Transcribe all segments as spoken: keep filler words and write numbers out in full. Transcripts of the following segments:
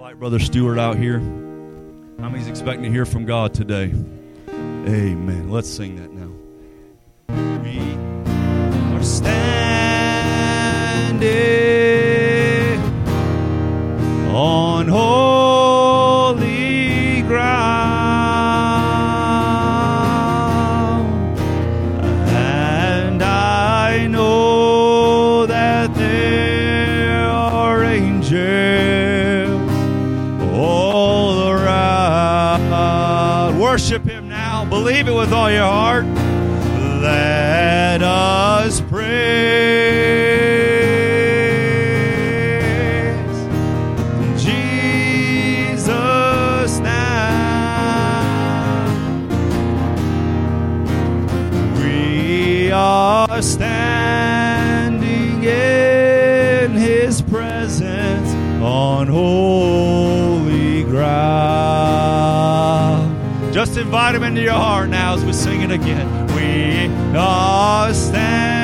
Invite Brother Stewart out here. How many's expecting to hear from God today? Amen. Let's sing that now. We are standing on holy ground, and I know that there are angels all around. Worship Him now. Believe it with all your heart. Let us praise Jesus now. We are standing in His presence on holy ground. Just invite Him into your heart now as we sing it again. We are standing.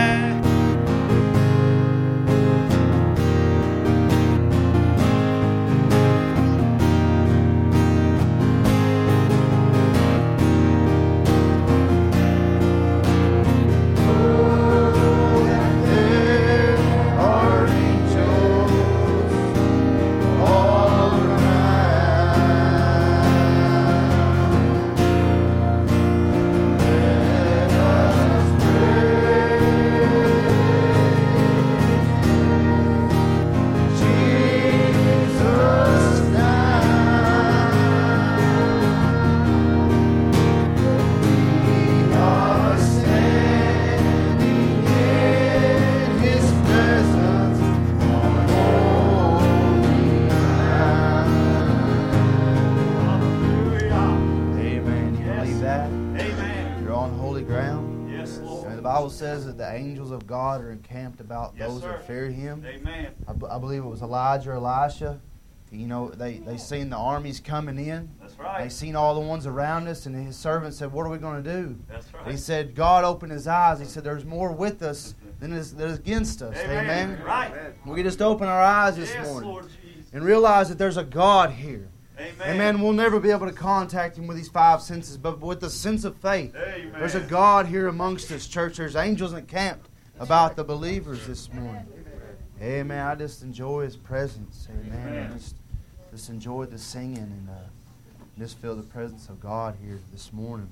Says that the angels of God are encamped about yes, those sir. that fear Him. Amen. I, b- I believe it was Elijah or Elisha. You know, they, they seen the armies coming in. That's right. They seen all the ones around us, and his servant said, "What are we going to do?" That's right. He said, God opened his eyes. He said, there's more with us than is, than is against us. Amen. Amen. Right. We can just open our eyes this yes, morning Lord Jesus. and realize that there's a God here. Amen. Amen. We'll never be able to contact Him with these five senses, but with the sense of faith. Amen. There's a God here amongst us, church. There's angels encamped about the believers this morning. Amen. I just enjoy His presence. Amen. Amen. And just, just enjoy the singing and uh, just feel the presence of God here this morning.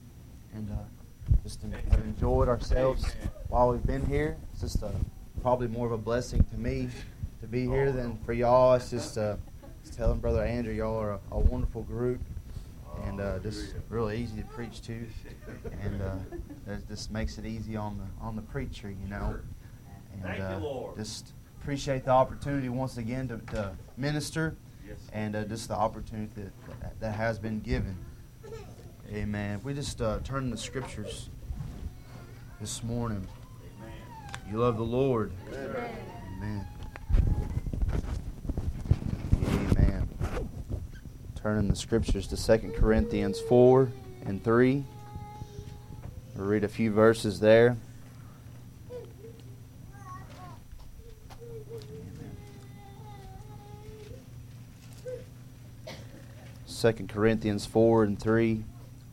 And uh, just have enjoyed ourselves Amen. while we've been here. It's just uh, probably more of a blessing to me to be here than for y'all. It's just, uh, just telling Brother Andrew, y'all are a, a wonderful group. And uh, just really easy to preach to, and uh, that just makes it easy on the on the preacher, you know. And uh, just appreciate the opportunity once again to, to minister, and uh, just the opportunity that, that that has been given. Amen. If we just uh, turn to the scriptures this morning. You love the Lord. Amen. Amen. Turning the scriptures to Second Corinthians four and three. We'll read a few verses there. Second Corinthians four and three.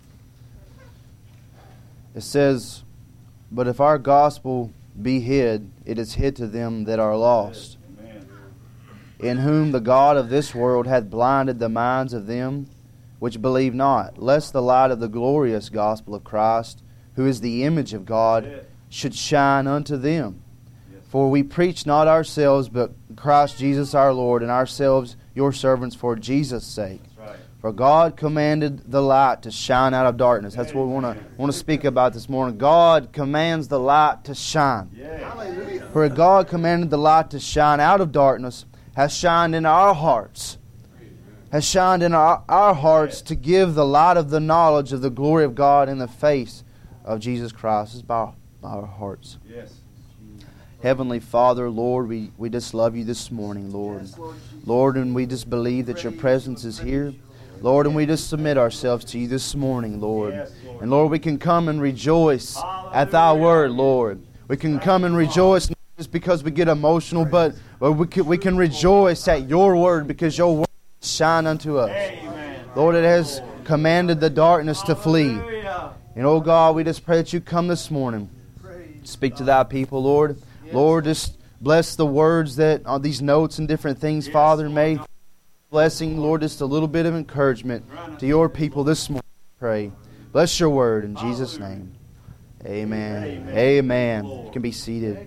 It says, "But if our gospel be hid, it is hid to them that are lost, in whom the God of this world hath blinded the minds of them which believe not, lest the light of the glorious gospel of Christ, who is the image of God, should shine unto them. For we preach not ourselves, but Christ Jesus our Lord, and ourselves your servants for Jesus' sake. For God commanded the light to shine out of darkness." That's what we want to want to speak about this morning. God commands the light to shine. For God commanded the light to shine out of darkness, has shined in our hearts, has shined in our, our hearts to give the light of the knowledge of the glory of God in the face of Jesus Christ. It's by our hearts. Yes. Heavenly Father, Lord, we, we just love you this morning, Lord. Lord, and we just believe that your presence is here. Lord, and we just submit ourselves to you this morning, Lord. And Lord, we can come and rejoice at thy word, Lord. We can come and rejoice not just because we get emotional, but we can, we can rejoice at your word because your word shine unto us. Lord, it has commanded the darkness to flee. And oh God, we just pray that you come this morning. Speak to thy people, Lord. Lord, just bless the words that are these notes and different things, Father. May blessing, Lord, just a little bit of encouragement to your people this morning. Pray. Bless your word in Jesus' name. Amen. Amen. You can be seated.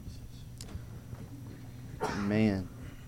Amen.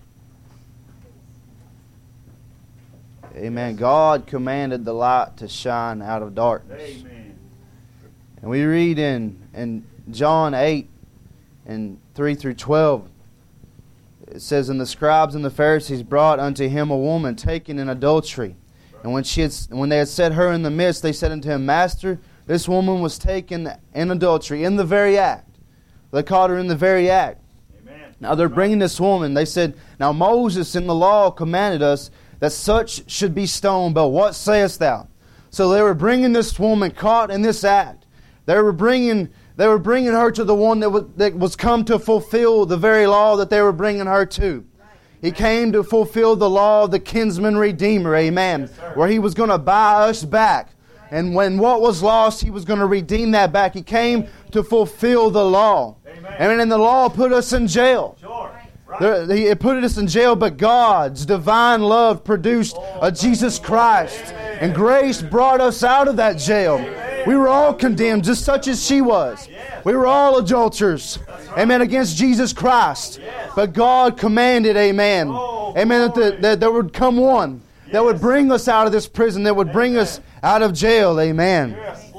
Amen. God commanded the light to shine out of darkness. Amen. And we read in, in John eight and three through twelve, it says, And the scribes and the Pharisees brought unto him a woman taken in adultery. And when she had, when they had set her in the midst, they said unto him, Master, this woman was taken in adultery, in the very act. They caught her in the very act. Amen. Now they're bringing this woman. They said, Now Moses in the law commanded us that such should be stoned, but what sayest thou? So they were bringing this woman caught in this act. They were bringing, they were bringing her to the one that was, that was come to fulfill the very law that they were bringing her to. He came to fulfill the law of the kinsman redeemer, amen, yes, where He was going to buy us back. And when what was lost, He was going to redeem that back. He came to fulfill the law. Amen. And the law put us in jail. Sure. Right. It put us in jail, but God's divine love produced a Jesus Christ. And grace brought us out of that jail. We were all condemned, just such as she was. We were all adulterers. Amen, against Jesus Christ. But God commanded, amen, amen, that, the, that there would come one that would bring us out of this prison, that would bring us out of jail. Amen.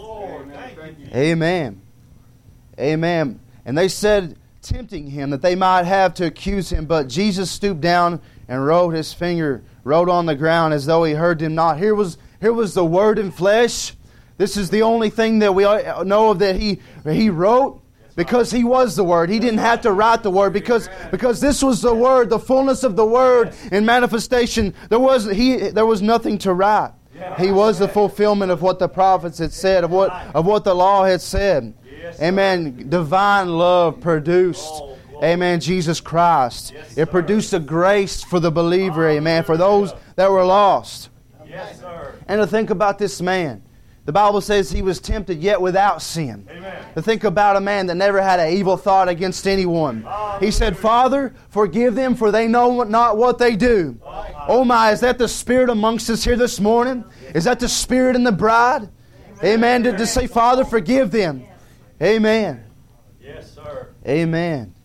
Amen. Amen. And they said, tempting Him, that they might have to accuse Him. But Jesus stooped down and wrote His finger, wrote on the ground as though He heard them not. Here was, here was the Word in flesh. This is the only thing that we know of that He, He wrote. Because He was the Word. He didn't have to write the Word because, because this was the Word, the fullness of the Word in manifestation. There was, he, there was nothing to write. He was the fulfillment of what the prophets had said, of what, of what the law had said. Amen. Divine love produced, amen, Jesus Christ. It produced a grace for the believer, amen, for those that were lost. And to think about this man. The Bible says he was tempted yet without sin. Amen. To think about a man that never had an evil thought against anyone. He said, Father, forgive them, for they know not what they do. Oh my, is that the Spirit amongst us here this morning? Is that the Spirit in the bride? Amen. To, to say, Father, forgive them. Amen. Yes, sir. Amen.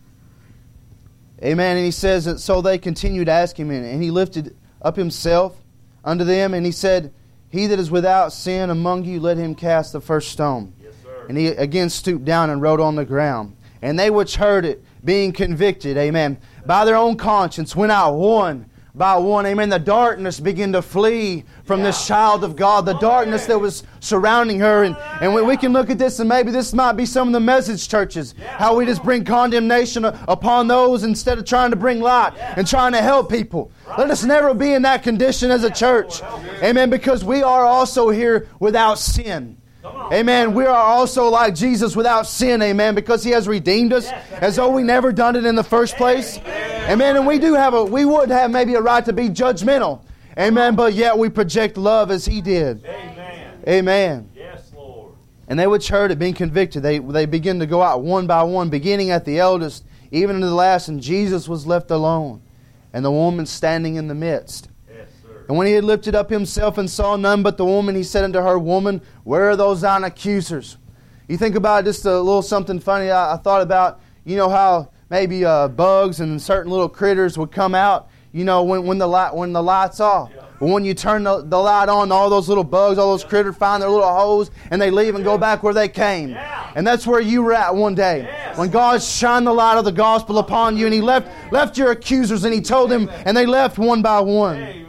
Amen. And he says, that so they continued to ask Him, and He lifted up Himself unto them, and He said, He that is without sin among you, let him cast the first stone. Yes, sir. And he again stooped down and wrote on the ground. And they which heard it, being convicted, amen, by their own conscience, went out one by one, amen. The darkness began to flee from yeah. this child of God. The darkness that was surrounding her. And, and we, we can look at this, and maybe this might be some of the message churches. How we just bring condemnation upon those instead of trying to bring light and trying to help people. Let us never be in that condition as a church. Amen. Because we are also here without sin. Amen. We are also like Jesus without sin. Amen. Because He has redeemed us as though we never done it in the first place. Amen. And we do have a, we would have maybe a right to be judgmental. Amen. But yet we project love as He did. Amen. Amen. Yes, Lord. And they which heard it, being convicted, they, they begin to go out one by one, beginning at the eldest, even to the last. And Jesus was left alone, and the woman standing in the midst. And when He had lifted up Himself and saw none but the woman, He said unto her, Woman, where are those thine accusers? You think about just a little something funny I, I thought about, you know how maybe uh, bugs and certain little critters would come out, you know, when, when, the, light, when the light's off. Yeah. But when you turn the, the light on, all those little bugs, all those critters find their little holes, and they leave and go back where they came. Yeah. And that's where you were at one day. Yes. When God shined the light of the gospel upon you, and He left, left your accusers, and He told them, and they left one by one. Amen.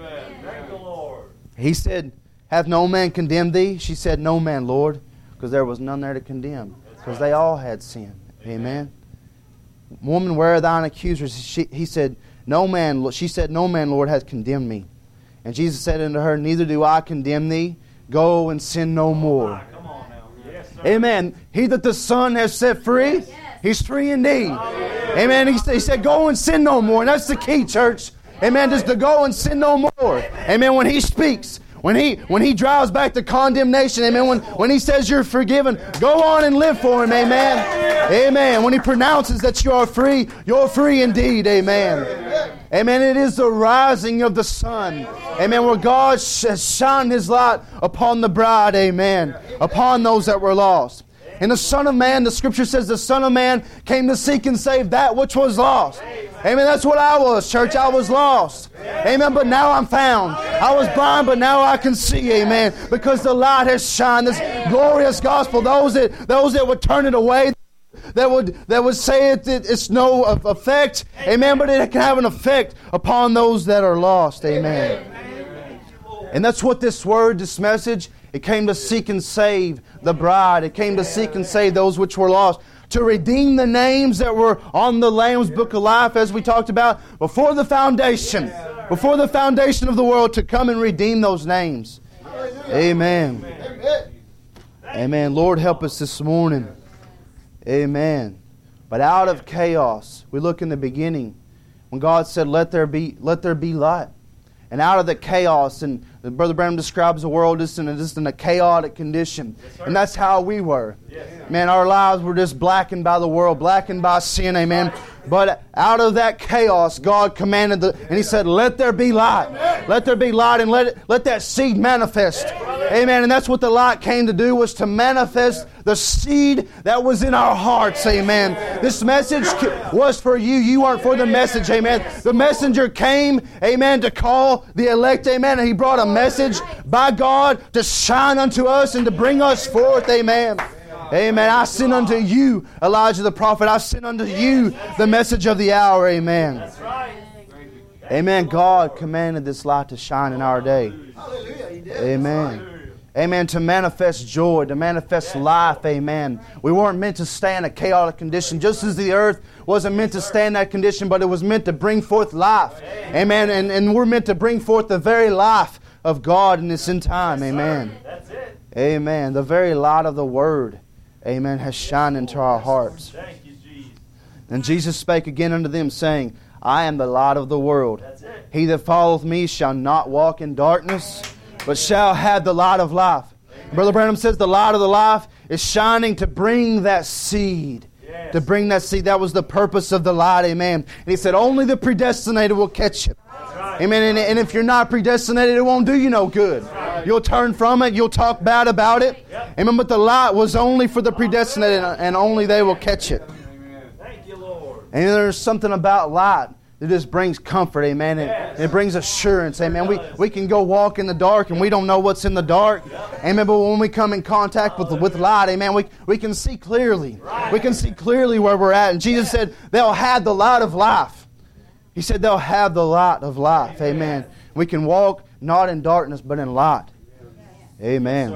He said, Hath no man condemned thee? She said, No man, Lord, because there was none there to condemn, because they all had sinned. Amen. Woman, where are thine accusers? She, he said, No man. She said, No man, Lord, hath condemned me. And Jesus said unto her, Neither do I condemn thee. Go and sin no more. Come on now. Yes, sir. Amen. He that the Son has set free, yes. He's free indeed. Amen. He, he said, Go and sin no more. And that's the key, church. Amen. Just to go and sin no more. Amen. When He speaks, when He when He drives back the condemnation, amen. When, when He says you're forgiven, go on and live for Him, amen. Amen. When He pronounces that you are free, you're free indeed, amen. Amen. It is the rising of the sun, amen, where God has shined His light upon the bride, amen, upon those that were lost. And the Son of Man, the Scripture says the Son of Man came to seek and save that which was lost. Amen. That's what I was, church. I was lost. Amen. But now I'm found. I was blind, but now I can see. Amen. Because the light has shined. This glorious gospel. Those that those that would turn it away, that would that would say it, it it's no effect. Amen. But it can have an effect upon those that are lost. Amen. And that's what this word, this message, it came to seek and save the bride. It came to seek and save those which were lost. To redeem the names that were on the Lamb's Book of Life, as we talked about, before the foundation. Before the foundation of the world, to come and redeem those names. Amen. Amen. Lord, help us this morning. Amen. But out of chaos, we look in the beginning, when God said, let there be, let there be light. And out of the chaos, and Brother Branham describes the world just in a, just in a chaotic condition. Yes, and that's how we were. Yes. Man, our lives were just blackened by the world, blackened by sin, amen. But out of that chaos, God commanded, the, and He said, let there be light. Let there be light, and let it, let that seed manifest. Amen. And that's what the light came to do, was to manifest the seed that was in our hearts. Amen. This message was for you. You weren't for the message. Amen. The messenger came, amen, to call the elect. Amen. And he brought a message by God to shine unto us and to bring us forth. Amen. Amen. I send unto you, Elijah the prophet. I send unto you the message of the hour. Amen. That's right. Amen. God commanded this light to shine in our day. Amen. Amen. To manifest joy, to manifest life. Amen. We weren't meant to stay in a chaotic condition, just as the earth wasn't meant to stay in that condition, but it was meant to bring forth life. Amen. And, and we're meant to bring forth the very life of God in this end time. Amen. That's it. Amen. The very light of the Word, amen, has shined into our hearts. Thank you, Jesus. And Jesus spake again unto them, saying, I am the light of the world. He that followeth me shall not walk in darkness, but shall have the light of life. Brother Branham says the light of the life is shining to bring that seed. Yes. To bring that seed. That was the purpose of the light. Amen. And he said only the predestinated will catch it. Right. Amen. And, and if you're not predestinated, it won't do you no good. Right. You'll turn from it. You'll talk bad about it. Yep. Amen. But the light was only for the predestinated, and only they will catch it. Amen. Thank you, Lord. And there's something about light. It just brings comfort, amen. It, yes. it brings assurance, amen. We we can go walk in the dark and we don't know what's in the dark, amen. But when we come in contact with with light, amen, we we can see clearly. We can see clearly where we're at. And Jesus said, they'll have the light of life. He said they'll have the light of life, amen. We can walk not in darkness but in light. Amen.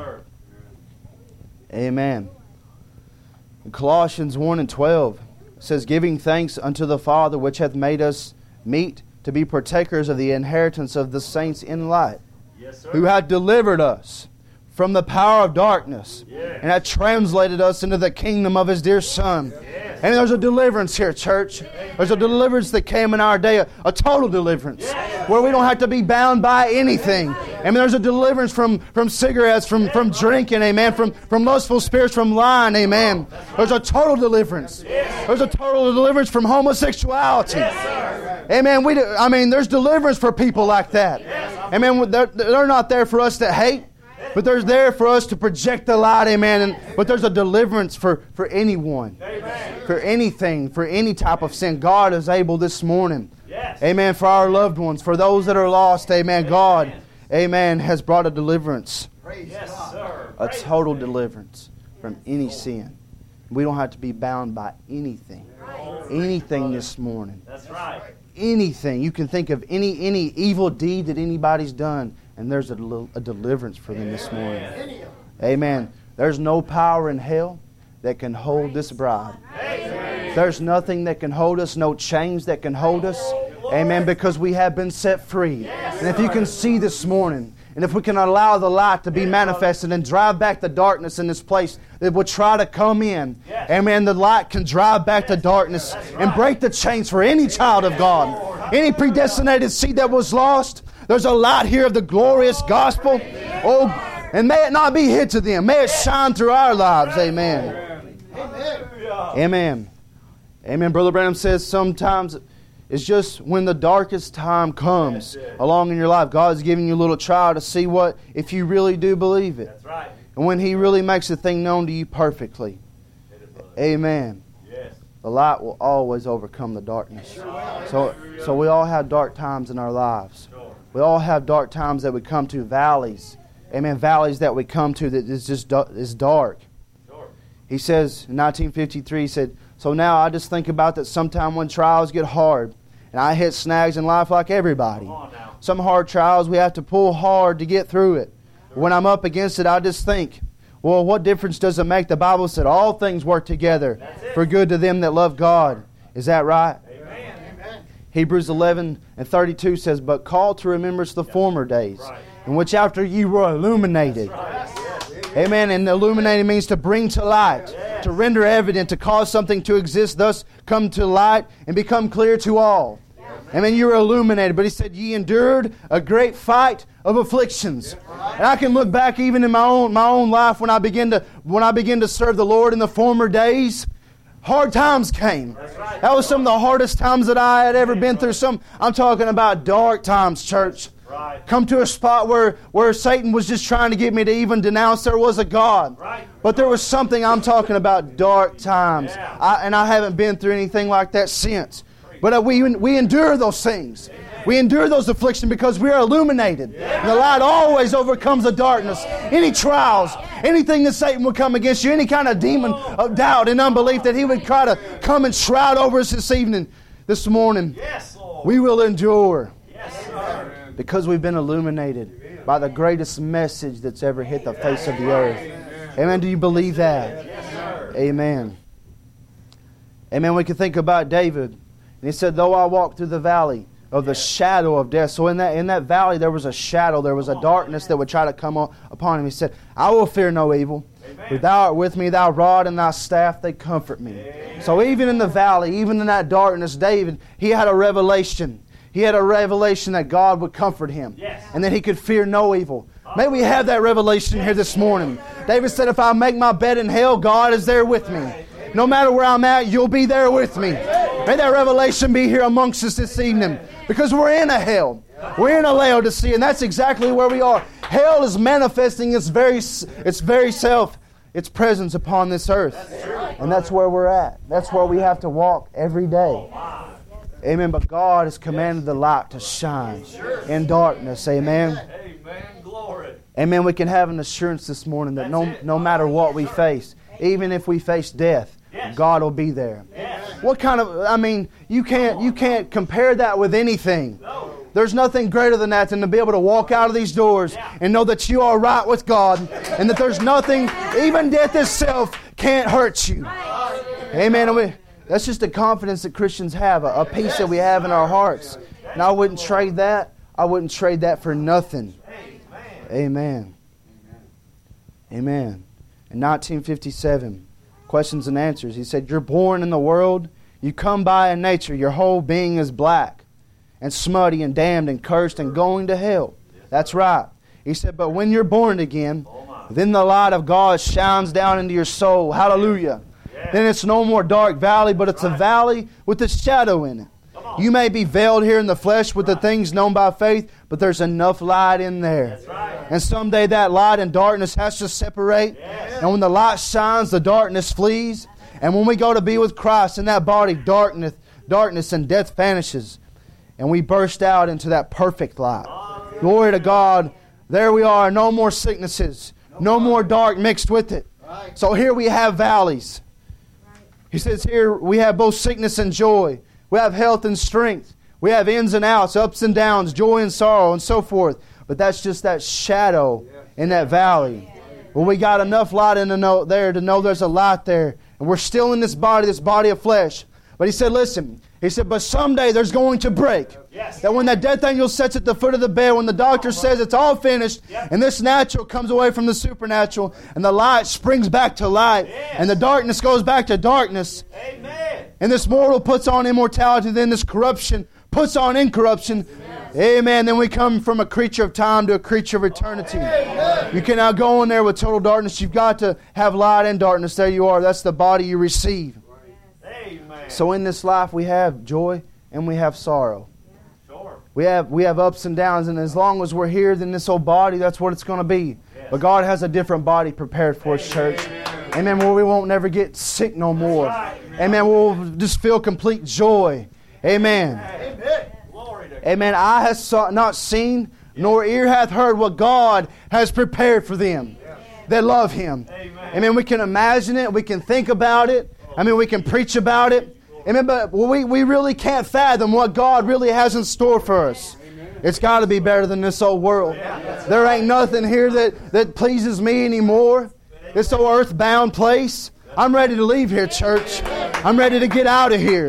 Amen. In Colossians one and twelve, it says, giving thanks unto the Father which hath made us meet to be partakers of the inheritance of the saints in light, yes, who hath delivered us from the power of darkness, yes, and hath translated us into the kingdom of His dear Son. Yes. And there's a deliverance here, church. There's a deliverance that came in our day, a, a total deliverance, yes, where we don't have to be bound by anything. I mean, there's a deliverance from, from cigarettes, from, from drinking, amen, from, from lustful spirits, from lying, amen. There's a total deliverance. There's a total deliverance from homosexuality. Amen. We, do, I mean, there's deliverance for people like that. Amen. They're, they're not there for us to hate, but they're there for us to project the light, amen. And, but there's a deliverance for, for anyone, for anything, for any type of sin. God is able this morning, amen, for our loved ones, for those that are lost, amen. God, amen, has brought a deliverance, a total deliverance from any sin. We don't have to be bound by anything, anything this morning. That's right. Anything. You can think of any any evil deed that anybody's done, and there's a, a deliverance for them this morning. Amen. There's no power in hell that can hold this bride. There's nothing that can hold us, no chains that can hold us. Amen. Because we have been set free. And if you can see this morning, and if we can allow the light to be manifested and drive back the darkness in this place that would try to come in, amen, the light can drive back the darkness and break the chains for any child of God. any predestinated seed that was lost. There's a light here of the glorious gospel. Oh, and may it not be hid to them. May it shine through our lives. Amen. Amen. Amen. Brother Branham says sometimes it's just when the darkest time comes along in your life, God's giving you a little trial to see what, if you really do believe it. And when He really makes the thing known to you perfectly. Amen. The light will always overcome the darkness. So, so we all have dark times in our lives. We all have dark times that we come to, valleys. Amen. Valleys that we come to that is just is dark. He says in nineteen fifty-three, he said, so now I just think about that sometime when trials get hard, and I hit snags in life like everybody. Some hard trials we have to pull hard to get through it. When I'm up against it, I just think, well, what difference does it make? The Bible said all things work together for good to them that love God. Is that right? Amen. Hebrews eleven and thirty-two says, but call to remembrance the former days, in which after you were illuminated. Amen. And illuminated means to bring to light, to render evident, to cause something to exist, thus come to light and become clear to all. Amen. You were illuminated. But he said, ye endured a great fight of afflictions. And I can look back even in my own my own life when I begin to when I begin to serve the Lord in the former days. Hard times came. That was some of the hardest times that I had ever been through. Some I'm talking about dark times, church. Right. Come to a spot where, where Satan was just trying to get me to even denounce there was a God. Right. But there was something, I'm talking about dark times. Yeah. I, and I haven't been through anything like that since. But uh, we we endure those things. Amen. We endure those afflictions because we are illuminated. Yeah. And the light always overcomes the darkness. Any trials, anything that Satan would come against you, any kind of demon of doubt and unbelief that he would try to come and shroud over us this evening, this morning, yes, we will endure. Yes, sir. Because we've been illuminated by the greatest message that's ever hit the face of the earth. Amen. Do you believe that? Amen. Amen. We can think about David. And he said, though I walk through the valley of the shadow of death. So in that in that valley there was a shadow. There was a darkness that would try to come upon him. He said, I will fear no evil. For thou art with me, thy rod and thy staff, they comfort me. Amen. So even in the valley, even in that darkness, David, he had a revelation. He had a revelation that God would comfort him. Yes. And that he could fear no evil. May we have that revelation here this morning. David said, if I make my bed in hell, God is there with me. No matter where I'm at, you'll be there with me. May that revelation be here amongst us this evening. Because we're in a hell. We're in a Laodicea, and that's exactly where we are. Hell is manifesting its very, its very self, its presence upon this earth. And that's where we're at. That's where we have to walk every day. Amen. But God has commanded the light to shine in darkness. Amen. Amen. Glory. Amen. We can have an assurance this morning that no, no matter what we face, even if we face death, God will be there. What kind of, I mean, you can't you can't compare that with anything. There's nothing greater than that than to be able to walk out of these doors and know that you are right with God and that there's nothing, even death itself, can't hurt you. Amen. And we, that's just the confidence that Christians have, a, a peace that we have in our hearts. And I wouldn't trade that. I wouldn't trade that for nothing. Amen. Amen. In nineteen fifty-seven, questions and answers, he said, you're born in the world, you come by in nature, your whole being is black and smutty and damned and cursed and going to hell. That's right. He said, but when you're born again, then the light of God shines down into your soul. Hallelujah. Then it's no more dark valley, but it's a valley with a shadow in it. You may be veiled here in the flesh with the things known by faith, but there's enough light in there. And someday that light and darkness has to separate. And when the light shines, the darkness flees. And when we go to be with Christ in that body, darkness, darkness and death vanishes. And we burst out into that perfect light. Glory to God. There we are. No more sicknesses. No more dark mixed with it. So here we have valleys. He says here we have both sickness and joy. We have health and strength. We have ins and outs, ups and downs, joy and sorrow, and so forth. But that's just that shadow in that valley. Well, we got enough light in the know, there to know there's a light there. And we're still in this body, this body of flesh. But he said, listen, he said, but someday there's going to break. Yes. That when that death angel sits at the foot of the bed, when the doctor says it's all finished, yep. and this natural comes away from the supernatural, and the light springs back to light, yes. and the darkness goes back to darkness, Amen. And this mortal puts on immortality, then this corruption puts on incorruption. Amen. Then we come from a creature of time to a creature of eternity. You cannot go in there with total darkness. You've got to have light and darkness. There you are. That's the body you receive. So in this life we have joy and we have sorrow. We have we have ups and downs, and as long as we're here, then this old body, that's what it's going to be. But God has a different body prepared for us, church. Amen. Where we won't never get sick no more. Amen. We'll just feel complete joy. Amen. Amen. Eye has saw, not seen, nor ear hath heard what God has prepared for them that love Him. Amen. We can imagine it. We can think about it. I mean, we can preach about it. Amen. But we, we really can't fathom what God really has in store for us. It's got to be better than this old world. There ain't nothing here that, that pleases me anymore. This old earthbound place. I'm ready to leave here, church. I'm ready to get out of here.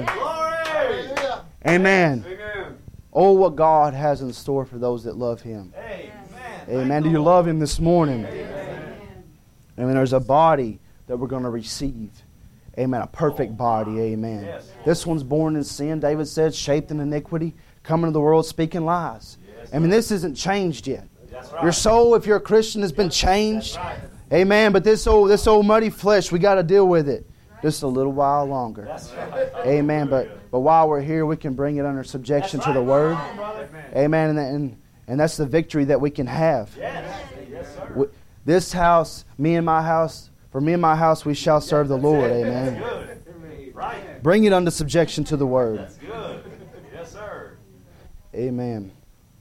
Amen. Oh, what God has in store for those that love Him. Amen. Amen. Do you love Him this morning? Amen. Amen. There's a body that we're going to receive. Amen. A perfect body. Amen. Yes. This one's born in sin, David said, shaped in iniquity, coming to the world speaking lies. Yes, I mean, this isn't changed yet. Right. Your soul, if you're a Christian, has been changed. Right. Amen. But this old, this old muddy flesh, we got to deal with it just a little while longer. Right. Amen. But but while we're here, we can bring it under subjection right. to the Word. Right. Amen. And, and and that's the victory that we can have. Yes. Yes, sir. This house, me and my house, for me and my house, we shall serve the Lord. Amen. Right. Bring it under subjection to the Word. That's good. Yes, sir. Amen.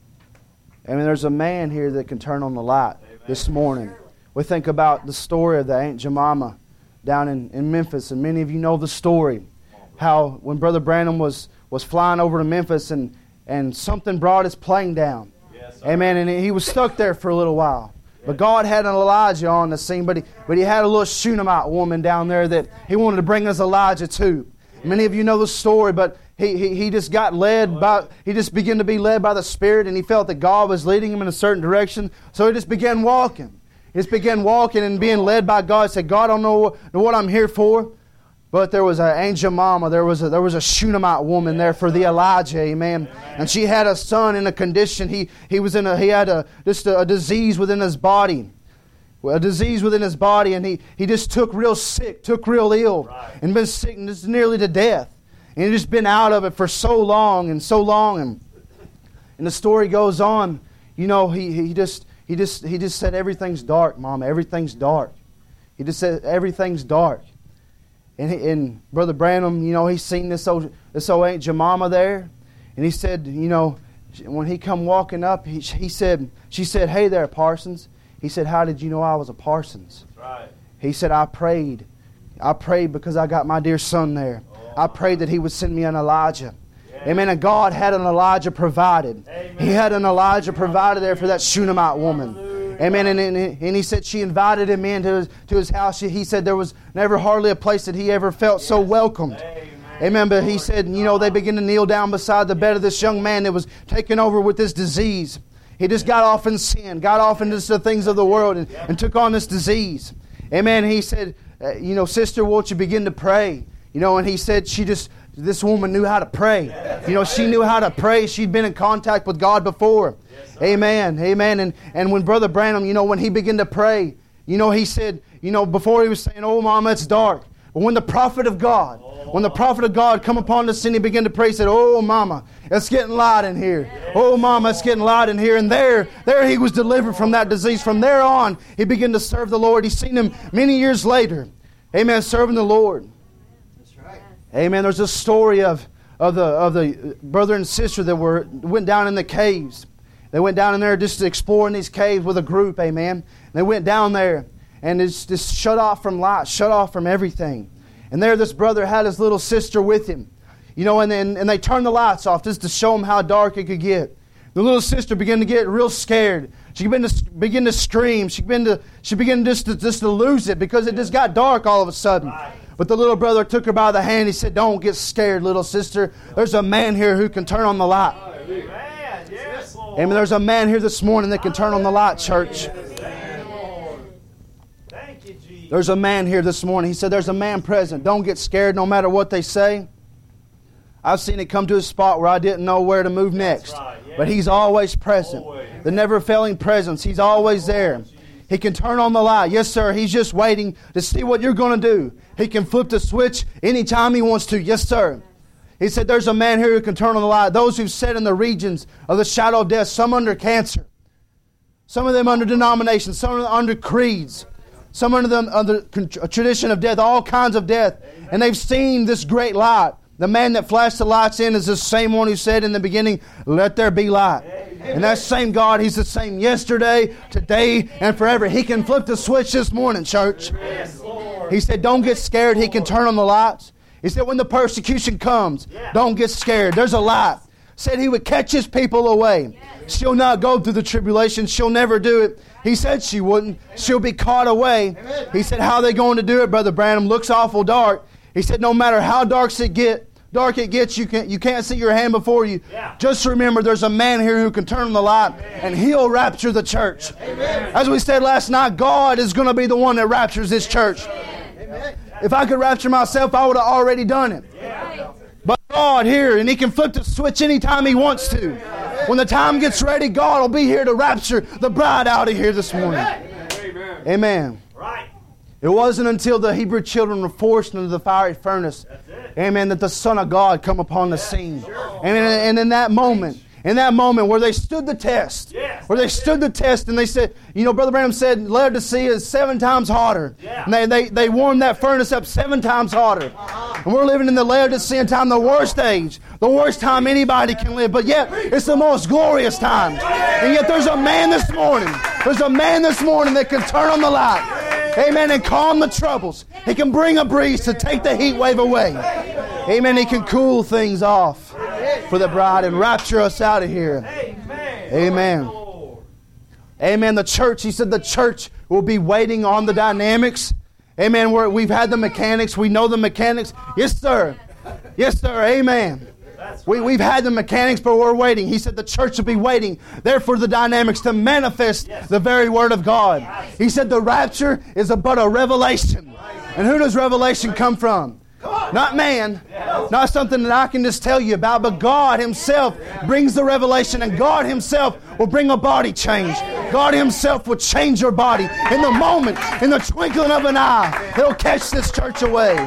I mean, there's a man here that can turn on the light. Amen. This morning. We think about the story of the Aunt Jemima down in, in Memphis, and many of you know the story. How when Brother Branham was, was flying over to Memphis and, and something brought his plane down. Yes, amen. And he was stuck there for a little while. But God had an Elijah on the scene, but he, but he had a little Shunammite woman down there that He wanted to bring us Elijah to. Many of you know the story, but he, he, he just got led by, he just began to be led by the Spirit, and he felt that God was leading him in a certain direction. So he just began walking. He just began walking and being led by God. He said, God, I don't know what I'm here for. But there was an Aunt Jemima, there was a, there was a Shunammite woman there for the Elijah, amen. And she had a son in a condition. He he was in a he had a just a, a disease within his body, a disease within his body, and he he just took real sick, took real ill, right. and been sick and just nearly to death. And he just been out of it for so long and so long, and and the story goes on. You know, he he just he just he just said everything's dark, Mama. Everything's dark. He just said everything's dark. And, he, and Brother Branham, you know, he's seen this old, this old Aunt Jemima there. And he said, you know, when he come walking up, he, he said, she said, hey there, Parsons. He said, how did you know I was a Parsons? That's right. He said, I prayed. I prayed because I got my dear son there. Oh, I prayed that he would send me an Elijah. Yeah. Amen. And God had an Elijah provided. Amen. He had an Elijah provided there for that Shunammite woman. Hallelujah. Amen. And, and, and he said she invited him into his, to his house. He said there was never hardly a place that he ever felt so welcomed. Amen. Amen. But he said, you know, they began to kneel down beside the bed of this young man that was taken over with this disease. He just got off in sin, got off into the things of the world and, and took on this disease. Amen. And he said, uh, you know, sister, won't you begin to pray? You know, and he said she just, this woman knew how to pray. You know, she knew how to pray. She'd been in contact with God before. Amen. Amen. And and when Brother Branham, you know, when he began to pray, you know, he said, you know, before he was saying, oh, Mama, it's dark. But when the prophet of God, when the prophet of God come upon the scene, he began to pray, he said, oh, Mama, it's getting light in here. Oh, Mama, it's getting light in here. And there, there he was delivered from that disease. From there on, he began to serve the Lord. He's seen him many years later. Amen. Serving the Lord. That's right. Amen. There's a story of, of the of the brother and sister that were went down in the caves. They went down in there just exploring these caves with a group, amen. They went down there and it's just shut off from light, shut off from everything. And there this brother had his little sister with him. You know, and then and they turned the lights off just to show him how dark it could get. The little sister began to get real scared. She began to begin to scream. She began to she began just to just to lose it because it just got dark all of a sudden. But the little brother took her by the hand. He said, don't get scared, little sister. There's a man here who can turn on the light. Amen. There's a man here this morning that can turn on the light, church. There's a man here this morning. He said, there's a man present. Don't get scared no matter what they say. I've seen it come to a spot where I didn't know where to move next. right, yeah. But He's always present. Always. The never-failing presence. He's always there. He can turn on the light. Yes, sir. He's just waiting to see what you're going to do. He can flip the switch anytime He wants to. Yes, sir. He said there's a man here who can turn on the light. Those who've sat in the regions of the shadow of death, some under cancer, some of them under denominations, some of them under creeds, some under the under tradition of death, all kinds of death. And they've seen this great light. The man that flashed the lights in is the same one who said in the beginning, let there be light. And that same God, He's the same yesterday, today, and forever. He can flip the switch this morning, church. He said, don't get scared. He can turn on the lights. He said, when the persecution comes, don't get scared. There's a light. Said He would catch His people away. She'll not go through the tribulation. She'll never do it. He said she wouldn't. She'll be caught away. He said, how are they going to do it, Brother Branham? Looks awful dark. He said, no matter how dark it get, dark it gets, you can't, you can't see your hand before you. Yeah. Just remember, there's a man here who can turn on the light, and He'll rapture the church. Amen. As we said last night, God is going to be the one that raptures this church. Amen. If I could rapture myself, I would have already done it. Yeah. But God here, and He can flip the switch anytime He wants to. When the time gets ready, God will be here to rapture the bride out of here this morning. Amen. Amen. Right. It wasn't until the Hebrew children were forced into the fiery furnace, amen, that the Son of God come upon the scene. And in, and in that moment, in that moment where they stood the test, where they stood the test and they said, you know, Brother Branham said Laodicea is seven times hotter. And they, they, they warmed that furnace up seven times hotter. And we're living in the Laodicean time, the worst age, the worst time anybody can live. But yet, it's the most glorious time. And yet there's a man this morning, there's a man this morning that can turn on the light. Amen. And calm the troubles. He can bring a breeze to take the heat wave away. Amen. He can cool things off for the bride and rapture us out of here. Amen. Amen. The church, he said the church will be waiting on the dynamics. Amen. We're, we've had the mechanics. We know the mechanics. Yes, sir. Yes, sir. Amen. We, we've had the mechanics, but we're waiting. He said the church will be waiting there for the dynamics to manifest the very Word of God. He said the rapture is a, but a revelation. And who does revelation come from? Not man. Not something that I can just tell you about, but God Himself brings the revelation, and God Himself will bring a body change. God Himself will change your body in the moment, in the twinkling of an eye. He'll catch this church away.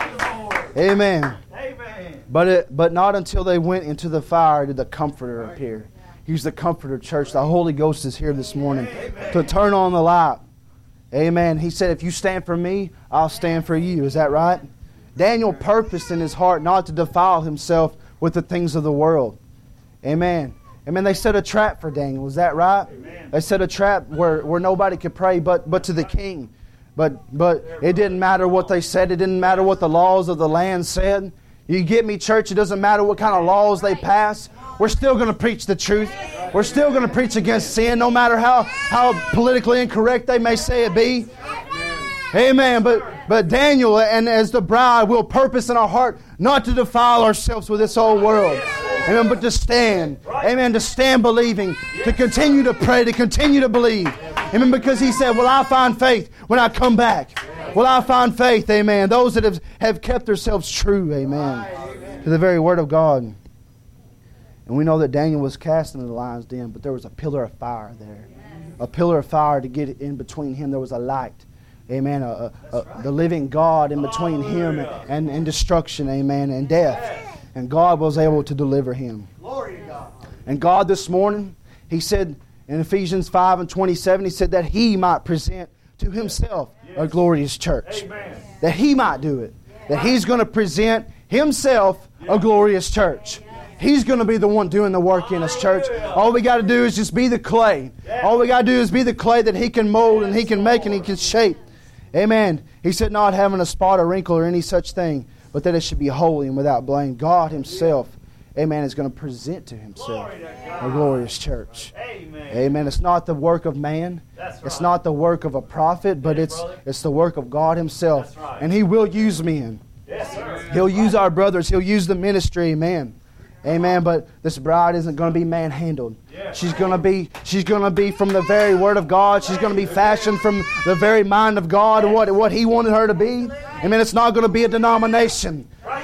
Amen. But it, but not until they went into the fire did the Comforter appear. He's the Comforter, church. The Holy Ghost is here this morning to turn on the light. Amen. He said, if you stand for me, I'll stand for you. Is that right? Daniel purposed in his heart not to defile himself with the things of the world. Amen. Amen. They set a trap for Daniel. Is that right? Amen. They set a trap where, where nobody could pray but, but to the king. But, but it didn't matter what they said. It didn't matter what the laws of the land said. You get me, church? It doesn't matter what kind of laws they pass. We're still going to preach the truth. We're still going to preach against sin, no matter how, how politically incorrect they may say it be. Amen. But but Daniel, and as the bride, will purpose in our heart not to defile ourselves with this old world. Amen. But to stand. Amen. To stand believing. To continue to pray. To continue to believe. Amen. Because He said, will I find faith when I come back? Will I find faith? Amen. Those that have, have kept themselves true. Amen. To the very Word of God. And we know that Daniel was cast into the lion's den, but there was a pillar of fire there. A pillar of fire to get in between him. There was a light. Amen. A, a, a, the living God in between him and, and, and destruction. Amen. And death. And God was able to deliver him. Glory to God. And God this morning, He said in Ephesians five and twenty-seven, He said that He might present to Himself a glorious church. Amen. That He might do it. That He's going to present Himself a glorious church. He's going to be the one doing the work in us, church. All we got to do is just be the clay. All we got to do is be the clay that He can mold and He can make and He can shape. Amen. He said not having a spot or wrinkle or any such thing, but that it should be holy and without blame. God Himself, amen, is going to present to Himself a glorious church. Amen. Amen. It's not the work of man. Right. It's not the work of a prophet, but it's it's the work of God Himself. Right. And He will use men. Yes, sir. He'll use our brothers. He'll use the ministry. Amen. Amen. But this bride isn't going to be manhandled. She's going to be she's going to be from the very Word of God. She's going to be fashioned from the very mind of God and what, what He wanted her to be. Amen. It's not going to be a denomination.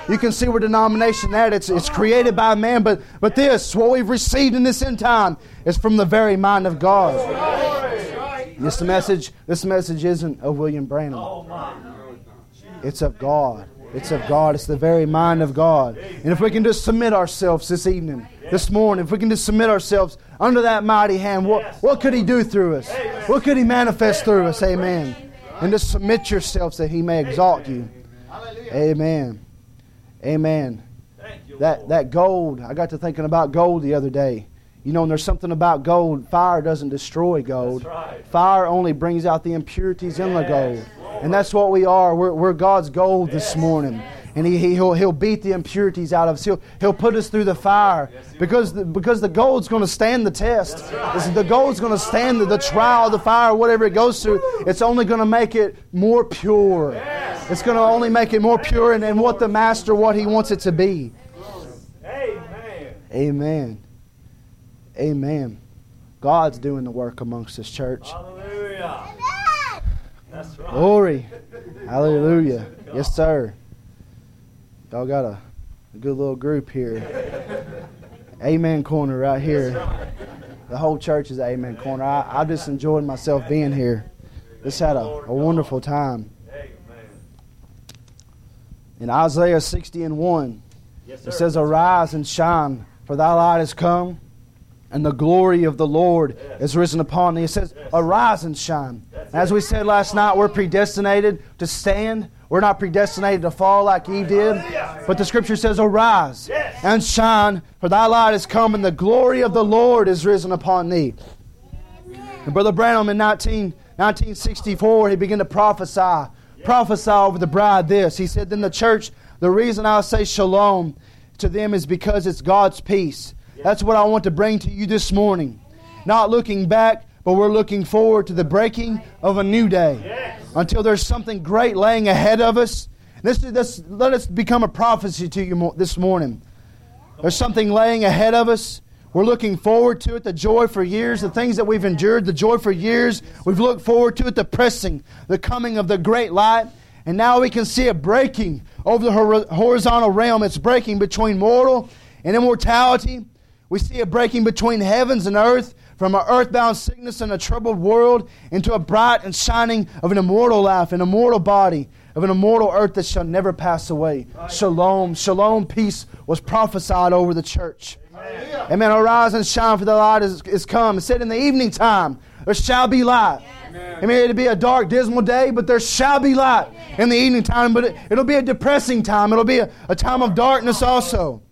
You can see where denomination that it's it's created by man, but but this, what we've received in this end time, is from the very mind of God. This message, this message isn't of William Branham. It's of God. It's of God. It's the very mind of God. And if we can just submit ourselves this evening, this morning, if we can just submit ourselves under that mighty hand, what, what could He do through us? What could He manifest through us? Amen. And just submit yourselves that He may exalt you. Amen. Amen. That, that gold, I got to thinking about gold the other day. You know, and there's something about gold. Fire doesn't destroy gold. Fire only brings out the impurities in the gold. And that's what we are. We're, we're God's gold this morning. And he, he'll, he'll beat the impurities out of us. He'll, he'll put us through the fire. Because the, because the gold's going to stand the test. The gold's going to stand the, the trial, the fire, whatever it goes through. It's only going to make it more pure. It's going to only make it more pure and, and what the Master, what He wants it to be. Amen. Amen. Amen. God's doing the work amongst His church. Hallelujah. That's right. Glory. Hallelujah. Yes, sir. Y'all got a, a good little group here. Amen corner right here. The whole church is Amen corner. I, I just enjoyed myself being here. Just had a, a wonderful time. In Isaiah sixty and one, it says, "Arise and shine, for thy light is come, and the glory of the Lord is risen upon thee." It says, arise and shine. As we said last night, we're predestinated to stand. We're not predestinated to fall like Eve did. But the Scripture says, arise and shine, for thy light is come, and the glory of the Lord is risen upon thee. And Brother Branham in nineteen, nineteen sixty-four, he began to prophesy. Prophesy over the bride this. He said, "Then the church, the reason I say shalom to them is because it's God's peace." That's what I want to bring to you this morning. Not looking back, but we're looking forward to the breaking of a new day. Yes. Until there's something great laying ahead of us. This, this, let us become a prophecy to you this morning. There's something laying ahead of us. We're looking forward to it, the joy for years, the things that we've endured, the joy for years. We've looked forward to it, the pressing, the coming of the great light. And now we can see it breaking over the horizontal realm. It's breaking between mortal and immortality. We see it breaking between heavens and earth, from an earthbound sickness and a troubled world into a bright and shining of an immortal life, an immortal body, of an immortal earth that shall never pass away. Shalom, shalom, peace was prophesied over the church. Amen. Amen. Arise and shine, for the light is, is come. It said in the evening time, there shall be light. Amen. I mean, it'll be a dark, dismal day, but there shall be light in the evening time. But it, it'll be a depressing time. It'll be a, a time of darkness also.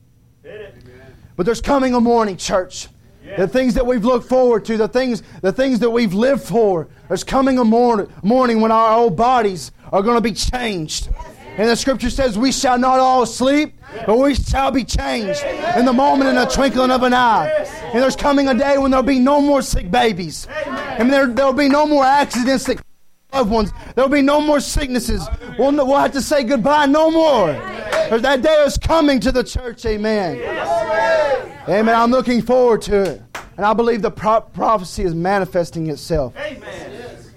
But there's coming a morning, church. Yes. The things that we've looked forward to, the things, the things that we've lived for. There's coming a morning, morning when our old bodies are going to be changed. Yes. And the Scripture says, "We shall not all sleep, yes, but we shall be changed yes, in the moment, in the twinkling of an eye." Yes. And there's coming a day when there'll be no more sick babies. Amen. And there, there'll be no more accidents that loved ones. There'll be no more sicknesses. We'll, we'll have to say goodbye no more. Yes. That day is coming to the church. Amen. Yes. Amen. I'm looking forward to it. And I believe the pro- prophecy is manifesting itself. Amen.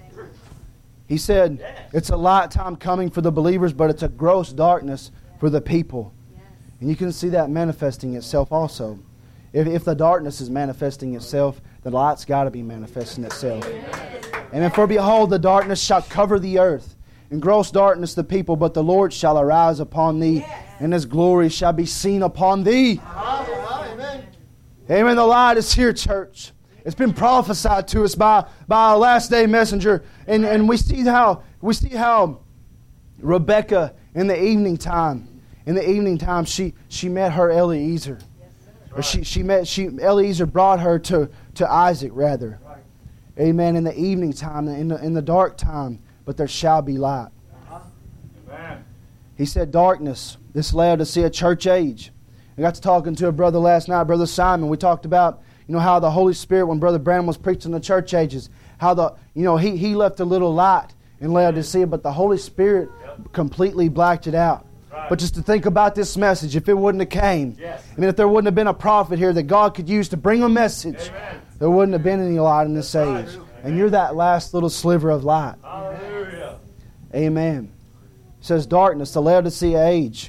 He said, it's a light time coming for the believers, but it's a gross darkness for the people. And you can see that manifesting itself also. If, if the darkness is manifesting itself, the light's got to be manifesting itself. Amen. For behold, the darkness shall cover the earth, and gross darkness the people, but the Lord shall arise upon thee, and His glory shall be seen upon thee. Amen. Amen. The light is here, church. It's been prophesied to us by, by a last day messenger. And, and we see how we see how Rebecca in the evening time, in the evening time, she, she met her Eliezer. Or she, she met she Eliezer brought her to, to Isaac rather. Amen. In the evening time, in the in the dark time, but there shall be light. Amen. He said darkness, this Laodicea church age. I got to talking to a brother last night, Brother Simon. We talked about, you know, how the Holy Spirit, when Brother Branham was preaching the church ages, how the, you know, he, he left a little light in Laodicea, but the Holy Spirit completely blacked it out. Right. But just to think about this message, if it wouldn't have came, yes, I mean, if there wouldn't have been a prophet here that God could use to bring a message, amen, there wouldn't have been any light in this age. And you're that last little sliver of light. Hallelujah. Amen. It says darkness, the Laodicea age.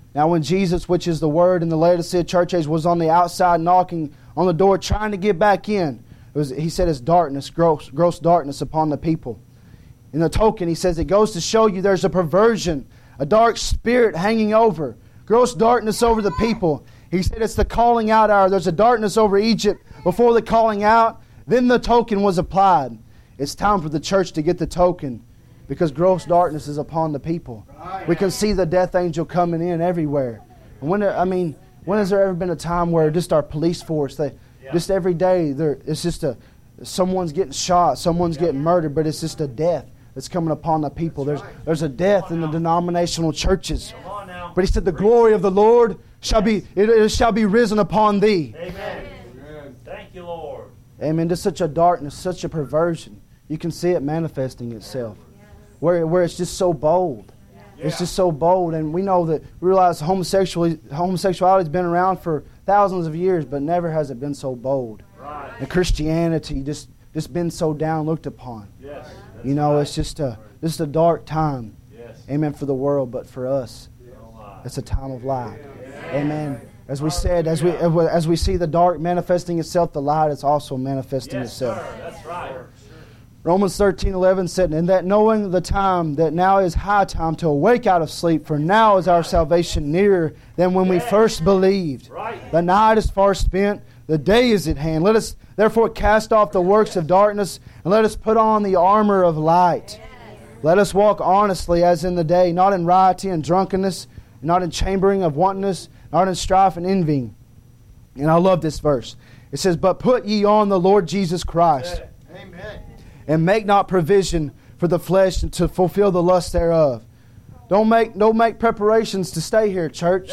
Now when Jesus, which is the Word in the Laodicea church age, was on the outside knocking on the door, trying to get back in, it was, he said it's darkness, gross, gross darkness upon the people. In the token, he says it goes to show you there's a perversion, a dark spirit hanging over, gross darkness over the people. He said it's the calling out hour. There's a darkness over Egypt before the calling out. Then the token was applied. It's time for the church to get the token, because gross darkness is upon the people. We can see the death angel coming in everywhere. And when I mean, when has there ever been a time where just our police force, they yeah. just every day, it's just a someone's getting shot, someone's yeah. getting murdered, but it's just a death that's coming upon the people. There's there's a death in the denominational churches. But he said, the glory of the Lord shall be it, it shall be risen upon thee. Amen. Thank you, Lord. Amen. There's such a darkness, such a perversion. You can see it manifesting itself. Where where it's just so bold. Yeah. It's just so bold. And we know that, we realize homosexuality, homosexuality has been around for thousands of years, but never has it been so bold. Right. And Christianity just, just been so down looked upon. Yes. You know, right. it's just a, just a dark time. Yes. Amen, for the world, but for us, it's a time of light. Yes. Amen. As we said, as we as we see the dark manifesting itself, the light is also manifesting yes, itself. Sir. That's right. Romans thirteen eleven said, and that knowing the time, that now is high time to awake out of sleep, for now is our salvation nearer than when we first believed. Right. The night is far spent, the day is at hand. Let us therefore cast off the works of darkness, and let us put on the armor of light. Let us walk honestly as in the day, not in rioting and drunkenness, not in chambering of wantonness, not in strife and envying. And I love this verse. It says, but put ye on the Lord Jesus Christ. Amen. And make not provision for the flesh to fulfill the lust thereof. Don't make don't make preparations to stay here, church.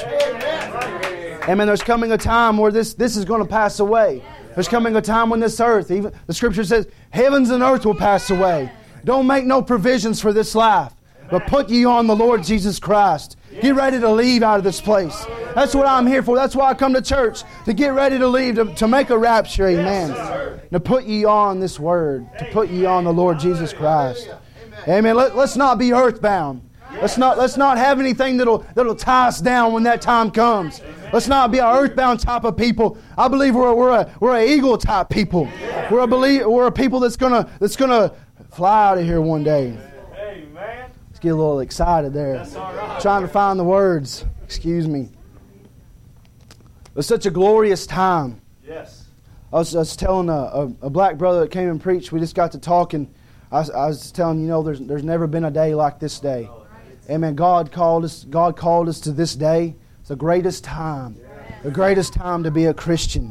Amen. Amen. There's coming a time where this, this is going to pass away. There's coming a time when this earth, even the Scripture says, heavens and earth will pass away. Don't make no provisions for this life, but put ye on the Lord Jesus Christ. Get ready to leave out of this place. That's what I'm here for. That's why I come to church, to get ready to leave, to, to make a rapture. Amen. To put ye on this word, to put ye on the Lord Jesus Christ. Amen. Let, let's not be earthbound. Let's not let's not have anything that'll that'll tie us down when that time comes. Let's not be an earthbound type of people. I believe we're we're a we're an eagle type people. We're a believe we're a people that's gonna that's gonna fly out of here one day. Let's get a little excited there. Right. Trying to find the words. Excuse me. It's such a glorious time. Yes. I was, I was telling a, a, a black brother that came and preached. We just got to talking. I was, I was telling him, you know, there's there's never been a day like this day. Amen. God called us. God called us to this day. It's the greatest time. The greatest time to be a Christian.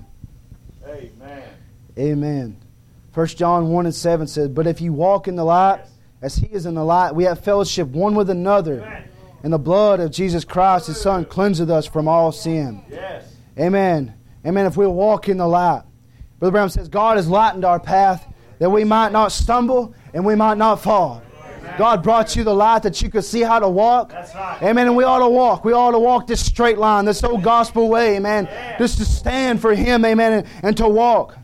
Amen. Amen. First John one and seven says, but if you walk in the light, as He is in the light, we have fellowship one with another. Amen. And the blood of Jesus Christ, His Son, cleanseth us from all sin. Yes. Amen. Amen. If we walk in the light. Brother Brown says, God has lightened our path that we might not stumble and we might not fall. Amen. God brought you the light that you could see how to walk. That's right. Amen. And we ought to walk. We ought to walk this straight line, this old gospel way. Amen. Yeah. Just to stand for Him. Amen. And, and to walk.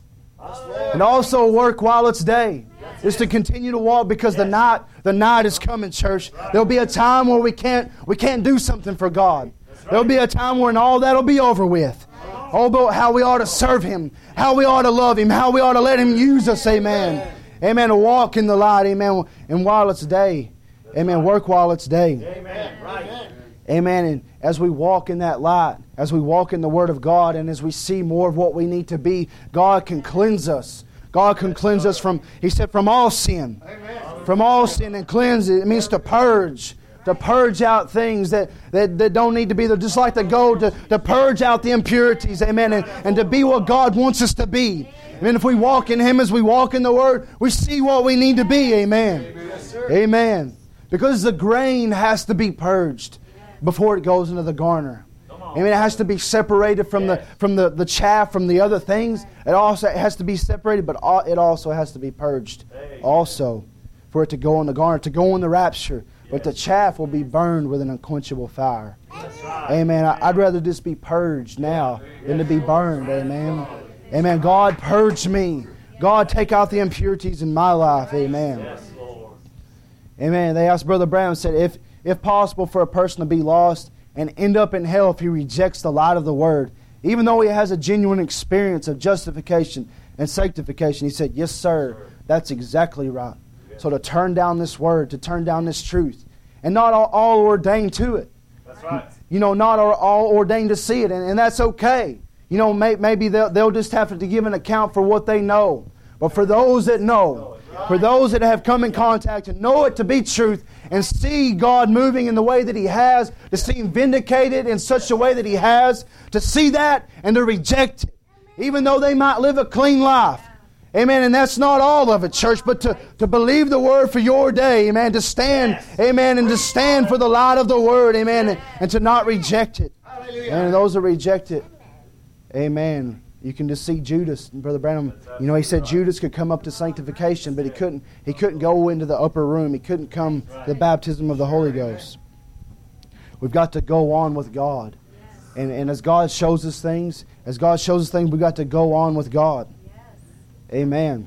And also work while it's day. Is to continue to walk, because the night the night is coming, church. There'll be a time where we can't we can't do something for God. There'll be a time when all that'll be over with. All about how we ought to serve Him, how we ought to love Him, how we ought to let Him use us. Amen. Amen. To walk in the light. Amen. And while it's day. Amen. Work while it's day. Amen. Right. Amen. And as we walk in that light, as we walk in the Word of God, and as we see more of what we need to be, God can cleanse us. God can cleanse us from, He said, from all sin. Amen. From all sin and cleanse it. It means to purge. To purge out things that, that, that don't need to be there. Just like the gold, to, to purge out the impurities. Amen. And, and to be what God wants us to be. Amen. If we walk in Him as we walk in the Word, we see what we need to be. Amen. Yes, Amen. Because the grain has to be purged before it goes into the garner. I mean, it has to be separated from the from the, the chaff, from the other things. It also it has to be separated, but it also has to be purged also for it to go in the garner, to go in the rapture. But the chaff will be burned with an unquenchable fire. Amen. I'd rather just be purged now than to be burned. Amen. Amen. God, purge me. God, take out the impurities in my life. Amen. Amen. They asked Brother Brown, said, if if possible for a person to be lost, and end up in hell if he rejects the light of the Word. Even though he has a genuine experience of justification and sanctification, he said, yes, sir, that's exactly right. So to turn down this Word, to turn down this truth, and not all, all ordained to it. That's right. You know, not all, all ordained to see it, and, and that's okay. You know, may, maybe they'll, they'll just have to give an account for what they know. But for those that know, for those that have come in contact and know it to be truth and see God moving in the way that He has, to see Him vindicated in such a way that He has, to see that and to reject it, even though they might live a clean life. Amen. And that's not all of it, church, but to, to believe the Word for your day. Amen. To stand, amen, and to stand for the light of the Word. Amen. And, and to not reject it. And those that reject it, amen. You can just see Judas, Brother Branham. You know, he said Judas could come up to sanctification, but he couldn't. He couldn't go into the upper room. He couldn't come to the baptism of the Holy Ghost. We've got to go on with God, and and as God shows us things, as God shows us things, we've got to go on with God. Amen.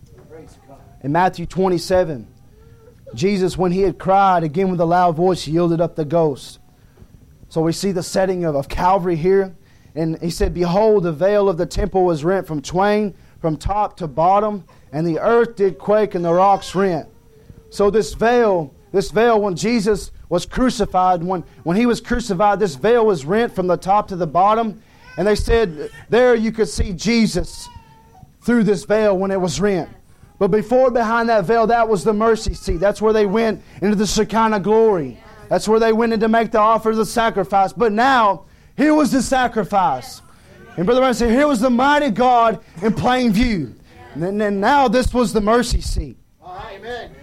In Matthew twenty-seven, Jesus, when He had cried again with a loud voice, yielded up the ghost. So we see the setting of, of Calvary here. And He said, behold, the veil of the temple was rent from twain, from top to bottom, and the earth did quake and the rocks rent. So this veil, this veil, when Jesus was crucified, when, when He was crucified, this veil was rent from the top to the bottom. And they said, there you could see Jesus through this veil when it was rent. But before, behind that veil, that was the mercy seat. That's where they went into the Shekinah glory. That's where they went in to make the offer of the sacrifice. But now, here was the sacrifice. And Brother Branham said, here was the mighty God in plain view. And then, then now this was the mercy seat. Amen.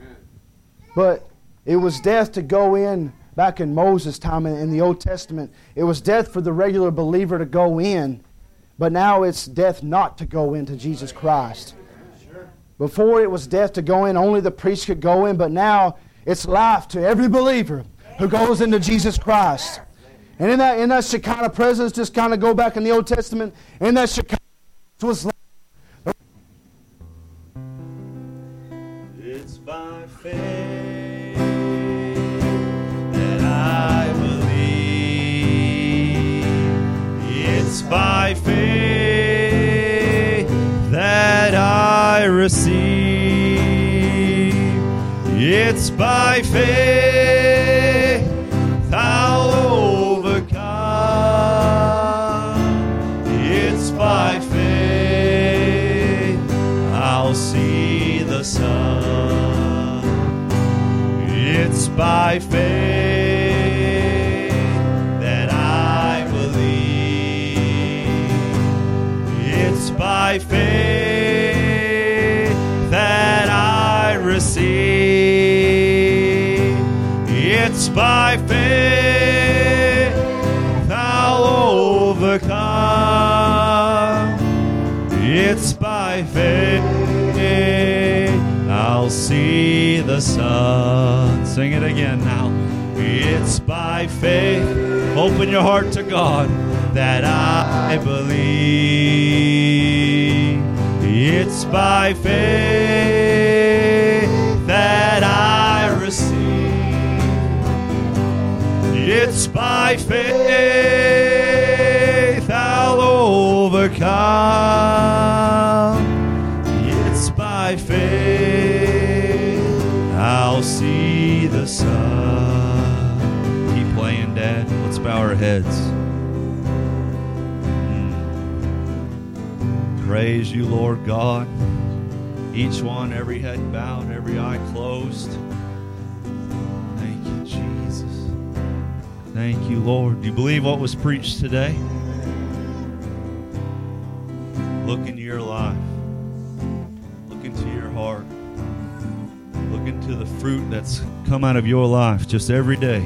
But it was death to go in back in Moses' time in, in the Old Testament. It was death for the regular believer to go in. But now it's death not to go into Jesus Christ. Before it was death to go in, only the priest could go in. But now it's life to every believer who goes into Jesus Christ. And in that, in that Shekinah presence, just kind of go back in the Old Testament, in that Shekinah was life. It's by faith that I believe. It's by faith that I receive. It's by faith I'll overcome. It's by faith I'll see the sun. It's by faith that I believe. It's by faith that I receive. It's by faith I'll overcome. It's by faith I'll see the sun. Sing it again now. It's by faith, open your heart to God, that I believe. It's by faith that I receive. It's by faith I'll overcome. It's by faith I'll see the sun. Keep playing, Dad. Let's bow our heads. Mm. Praise you, Lord God. Each one, every head bowed, every eye closed. Thank you, Jesus. Thank you, Lord. Do you believe what was preached today? Look into your life. Look into your heart. Look into the fruit that's come out of your life just every day.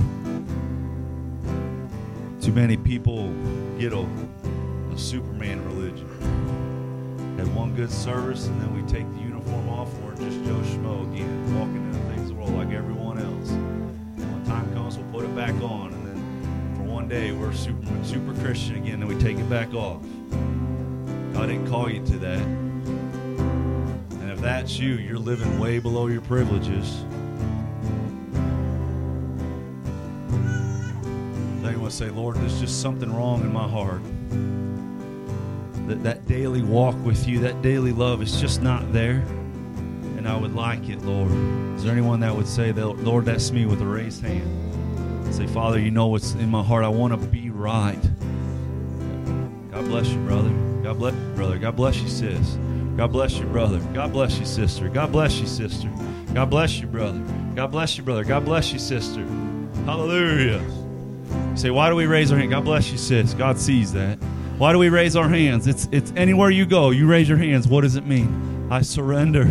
Too many people get a, a Superman religion. Had one good service and then we take the uniform off and we're just Joe Schmo again, walking into things of the world like everyone else. And when time comes, we'll put it back on, and then for one day we're super, super Christian again, and we take it back off. God didn't call you to that. And if that's you, you're living way below your privileges. They would say, Lord, there's just something wrong in my heart. That, that daily walk with you, that daily love is just not there. And I would like it, Lord. Is there anyone that would say, that, Lord, that's me, with a raised hand? Say, Father, you know what's in my heart. I want to be right. God bless you, brother. God bless you, brother. God bless you, sis. God bless you, brother. God bless you, sister. God bless you, sister. God bless you, brother. God bless you, brother. God bless you, sister. Hallelujah. You say, why do we raise our hand? God bless you, sis. God sees that. Why do we raise our hands? It's it's anywhere you go, you raise your hands. What does it mean? I surrender.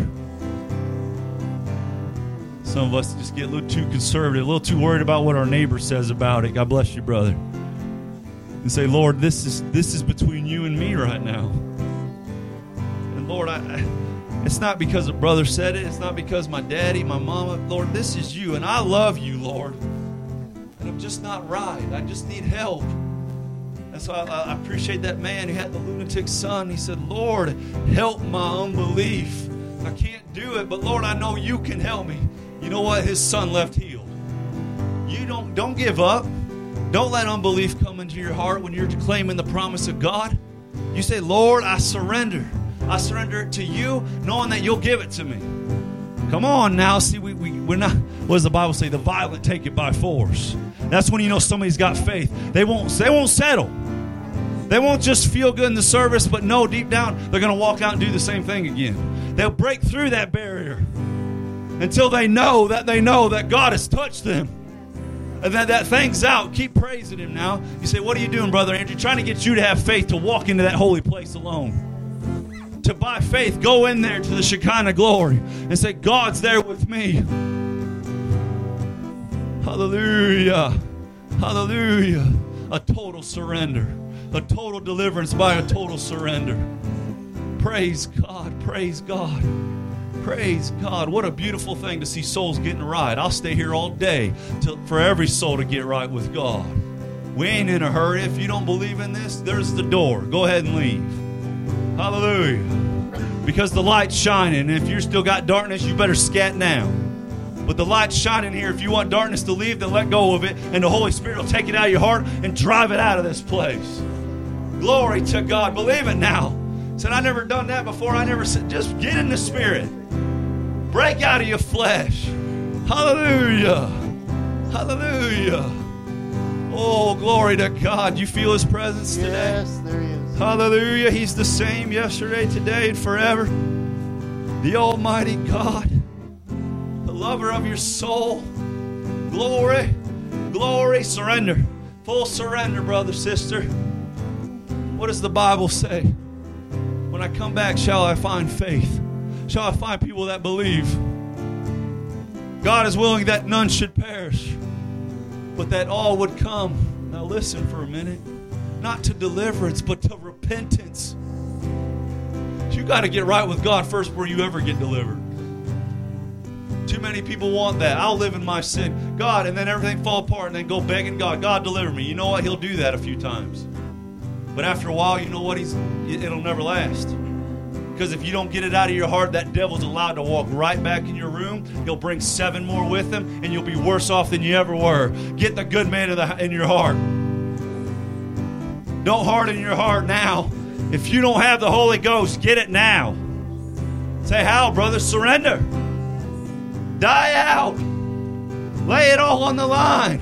Some of us just get a little too conservative, a little too worried about what our neighbor says about it. God bless you, brother. And say, Lord, this is this is between you and me right now. And Lord, I, I it's not because a brother said it. It's not because my daddy, my mama. Lord, this is you, and I love you, Lord. And I'm just not right. I just need help. And so I, I appreciate that man who had the lunatic son. He said, Lord, help my unbelief. I can't do it, but Lord, I know you can help me. You know what? His son left healed. You don't, don't give up. Don't let unbelief come into your heart when you're claiming the promise of God. You say, Lord, I surrender. I surrender it to you, knowing that you'll give it to me. Come on now. See, we, we, we're not, what does the Bible say? The violent take it by force. That's when you know somebody's got faith. They won't, they won't settle. They won't just feel good in the service, but no, deep down, they're going to walk out and do the same thing again. They'll break through that barrier until they know that they know that God has touched them. And that that thing's out. Keep praising Him now. You say, what are you doing, Brother Andrew? Trying to get you to have faith to walk into that holy place alone. To, by faith, go in there to the Shekinah glory and say, God's there with me. Hallelujah. Hallelujah. A total surrender. A total deliverance by a total surrender. Praise God. Praise God. Praise God. What a beautiful thing to see souls getting right. I'll stay here all day to, for every soul to get right with God. We ain't in a hurry. If you don't believe in this, there's the door. Go ahead and leave. Hallelujah. Because the light's shining. And if you've still got darkness, you better scat now. But the light's shining here. If you want darkness to leave, then let go of it. And the Holy Spirit will take it out of your heart and drive it out of this place. Glory to God. Believe it now. Said, I never done that before. I never said, just get in the Spirit. Break out of your flesh. Hallelujah. Hallelujah. Oh, glory to God. You feel His presence today? Yes, there He is. Hallelujah. He's the same yesterday, today, and forever. The Almighty God. The lover of your soul. Glory. Glory. Surrender. Full surrender, brother, sister. What does the Bible say? When I come back, shall I find faith? Shall I find people that believe? God is willing that none should perish, but that all would come. Now listen for a minute. Not to deliverance, but to repentance. You got to get right with God first before you ever get delivered. Too many people want that. I'll live in my sin. God, and then everything fall apart and then go begging God. God, deliver me. You know what? He'll do that a few times. But after a while, you know what? He's it'll never last. Because if you don't get it out of your heart, that devil's allowed to walk right back in your room. He'll bring seven more with him, and you'll be worse off than you ever were. Get the good man in, the, in your heart. Don't harden your heart now. If you don't have the Holy Ghost, get it now. Say, how, brother? Surrender. Die out. Lay it all on the line.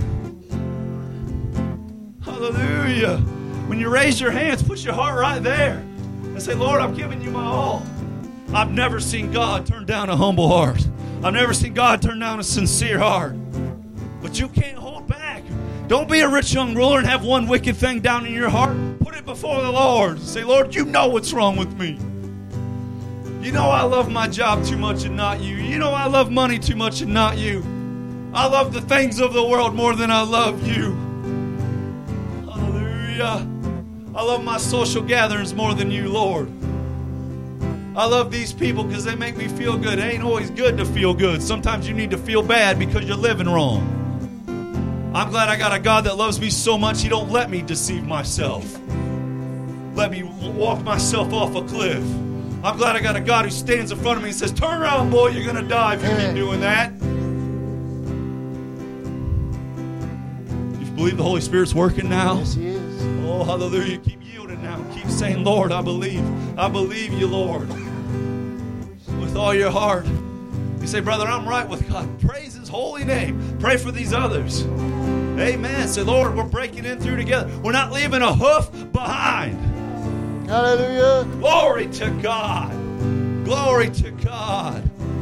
Hallelujah. When you raise your hands, put your heart right there. And say, Lord, I'm giving you my all. I've never seen God turn down a humble heart. I've never seen God turn down a sincere heart. But you can't hold back. Don't be a rich young ruler and have one wicked thing down in your heart. Put it before the Lord. Say, Lord, you know what's wrong with me. You know I love my job too much and not you. You know I love money too much and not you. I love the things of the world more than I love you. Hallelujah. I love my social gatherings more than you, Lord. I love these people because they make me feel good. It ain't always good to feel good. Sometimes you need to feel bad because you're living wrong. I'm glad I got a God that loves me so much He don't let me deceive myself. Let me walk myself off a cliff. I'm glad I got a God who stands in front of me and says, turn around, boy, you're going to die if you keep doing that. believe the Holy Spirit's working now? Yes, He is. Oh, hallelujah. Keep yielding now. Keep saying, Lord, I believe. I believe you, Lord. With all your heart. You say, brother, I'm right with God. Praise His holy name. Pray for these others. Amen. Say, Lord, we're breaking in through together. We're not leaving a hoof behind. Hallelujah. Glory to God. Glory to God.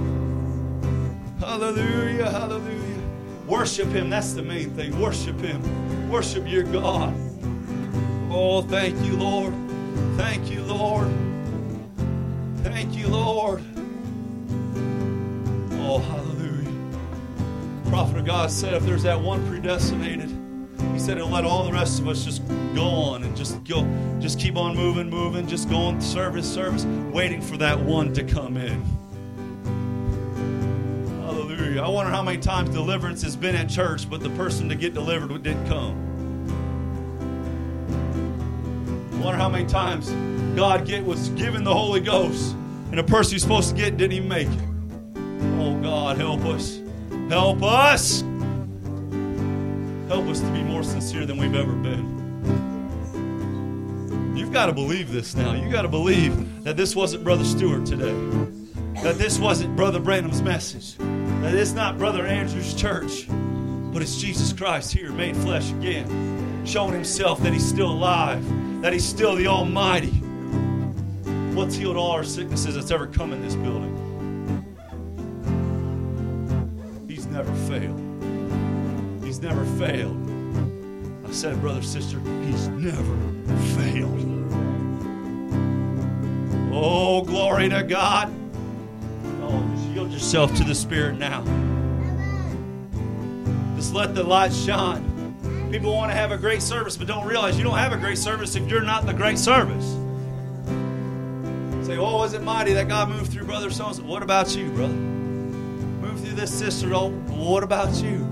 Hallelujah. Hallelujah. Worship Him. That's the main thing. Worship Him. Worship your God. Oh, thank you, Lord. Thank you, Lord. Thank you, Lord. Oh, hallelujah. The prophet of God said if there's that one predestinated, he said he'll let all the rest of us just go on and just go, just keep on moving, moving, just going service, service, waiting for that one to come in. Hallelujah. I wonder how many times deliverance has been at church, but the person to get delivered didn't come. I wonder how many times God get, was given the Holy Ghost and the person who's supposed to get it didn't even make it. Oh, God, help us. Help us. Help us to be more sincere than we've ever been. You've got to believe this now. You've got to believe that this wasn't Brother Stewart today. That this wasn't Brother Branham's message. That it's not Brother Andrew's church. But it's Jesus Christ here, made flesh again. Showing Himself that He's still alive. That He's still the Almighty. What's healed all our sicknesses that's ever come in this building? He's never failed. He's never failed. I said, brother, sister, He's never failed. Oh, glory to God. Oh, just yield yourself to the Spirit now. Just let the light shine. People want to have a great service, but don't realize you don't have a great service if you're not the great service. Say, oh, is it mighty that God moved through Brother so-and-so? What about you, brother? Moved through this sister. Oh, what about you?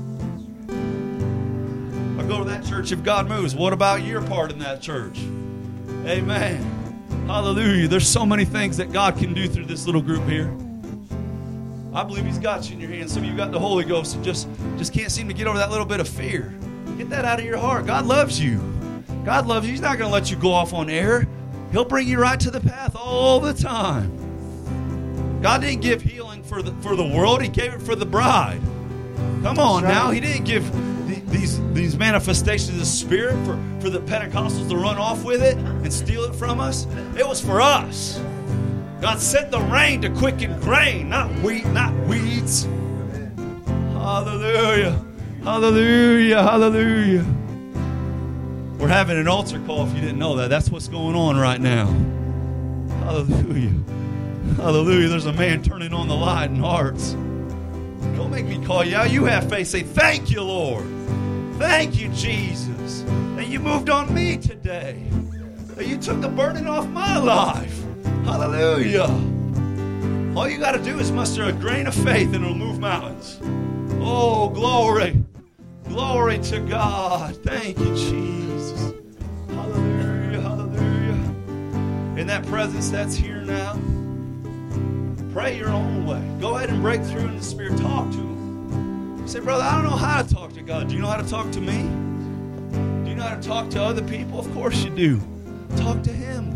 I go to that church if God moves. What about your part in that church? Amen. Hallelujah. There's so many things that God can do through this little group here. I believe He's got you in your hands. Some of you got the Holy Ghost and just, just can't seem to get over that little bit of fear. Get that out of your heart. God loves you. God loves you. He's not going to let you go off on air. He'll bring you right to the path all the time. God didn't give healing for the, for the world. He gave it for the bride. Come on now. He didn't give the, these, these manifestations of the Spirit for, for the Pentecostals to run off with it and steal it from us. It was for us. God sent the rain to quicken grain, not wheat, not weeds. Hallelujah. Hallelujah. Hallelujah. We're having an altar call if you didn't know that. That's what's going on right now. Hallelujah. Hallelujah. There's a man turning on the light in hearts. Don't make me call you out. You have faith. Say, thank you, Lord. Thank you, Jesus. That you moved on me today. That you took the burden off my life. Hallelujah. All you got to do is muster a grain of faith and it'll move mountains. Oh, glory. Glory to God. Thank you, Jesus. Hallelujah, hallelujah. In that presence that's here now, pray your own way. Go ahead and break through in the Spirit. Talk to Him. You say, brother, I don't know how to talk to God. Do you know how to talk to me? Do you know how to talk to other people? Of course you do. Talk to Him.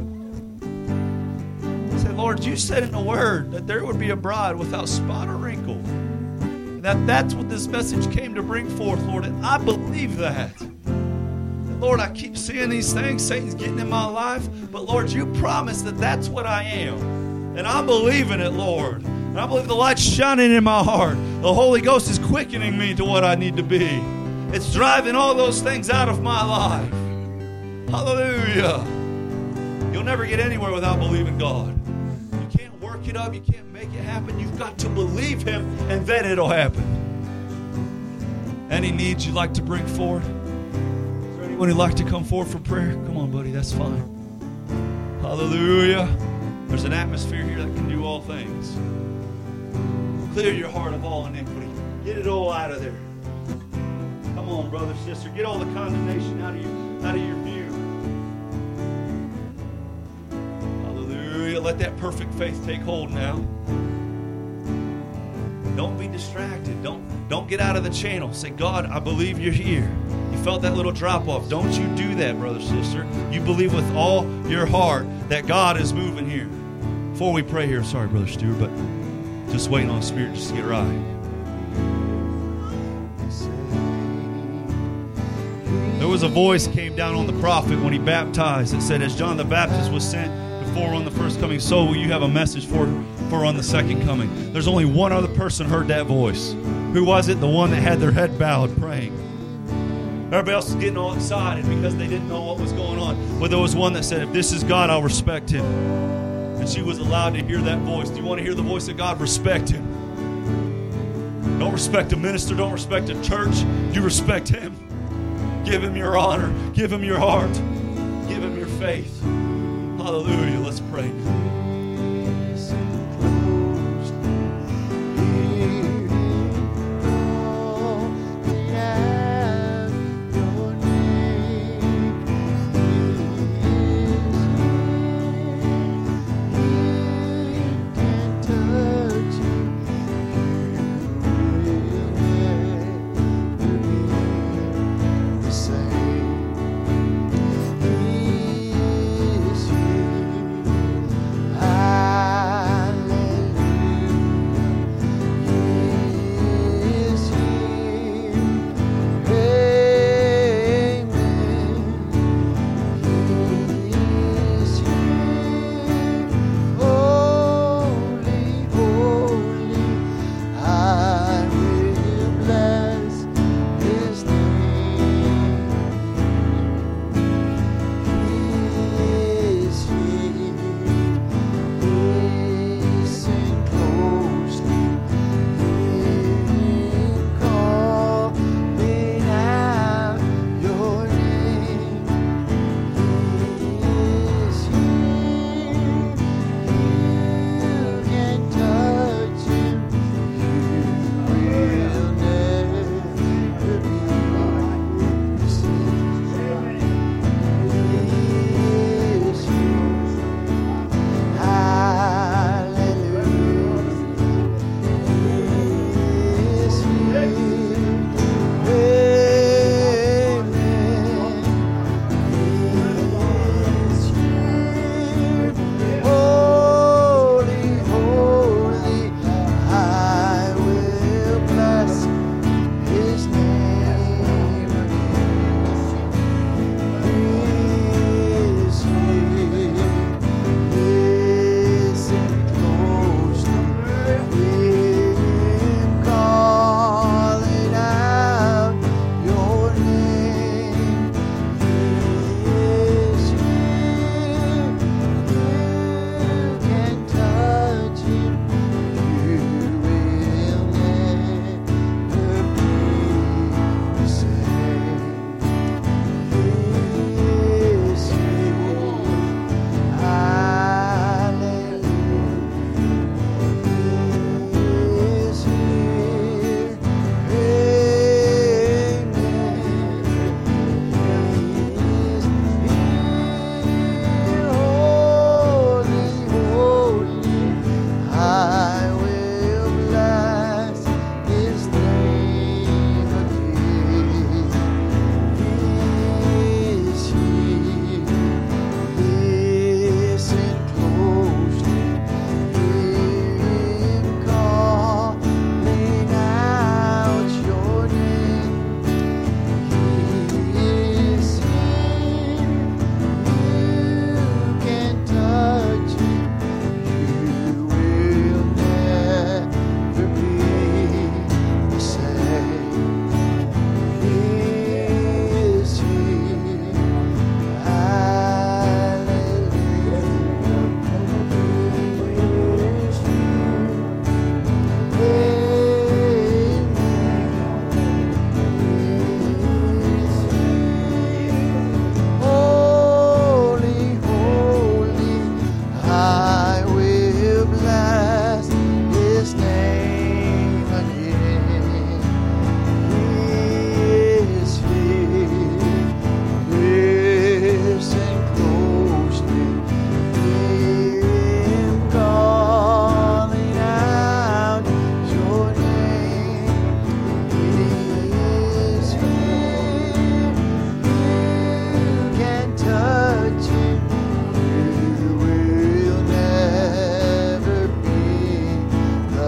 Say, Lord, you said in the Word that there would be a bride without spot or wrinkle. That that's what this message came to bring forth, Lord. And I believe that. And Lord, I keep seeing these things. Satan's getting in my life. But Lord, you promised that that's what I am. And I'm believing it, Lord. And I believe the light's shining in my heart. The Holy Ghost is quickening me to what I need to be. It's driving all those things out of my life. Hallelujah. You'll never get anywhere without believing God. You can't work it up. You can't make it happen. You've got to believe Him, and then it'll happen. Any needs you'd like to bring forward? Is there anyone who'd like to come forward for prayer? Come on, buddy. That's fine. Hallelujah. There's an atmosphere here that can do all things. Clear your heart of all iniquity. Get it all out of there. Come on, brother, sister. Get all the condemnation out of you, out of your view. Hallelujah. Let that perfect faith take hold now. Don't be distracted. Don't Don't get out of the channel. Say, God, I believe you're here. You felt that little drop off. Don't you do that, brother, sister. You believe with all your heart that God is moving here. Before we pray here, sorry, Brother Stewart, but just waiting on the Spirit just to get right. There was a voice came down on the prophet when he baptized. It said, as John the Baptist was sent before on the first coming, so will you have a message for, for on the second coming. There's only one other person heard that voice. Who was it? The one that had their head bowed praying. Everybody else was getting all excited because they didn't know what was going on. But there was one that said, if this is God, I'll respect him. And she was allowed to hear that voice. Do you want to hear the voice of God? Respect him. Don't respect a minister. Don't respect a church. You respect him. Give him your honor. Give him your heart. Give him your faith. Hallelujah. Let's pray.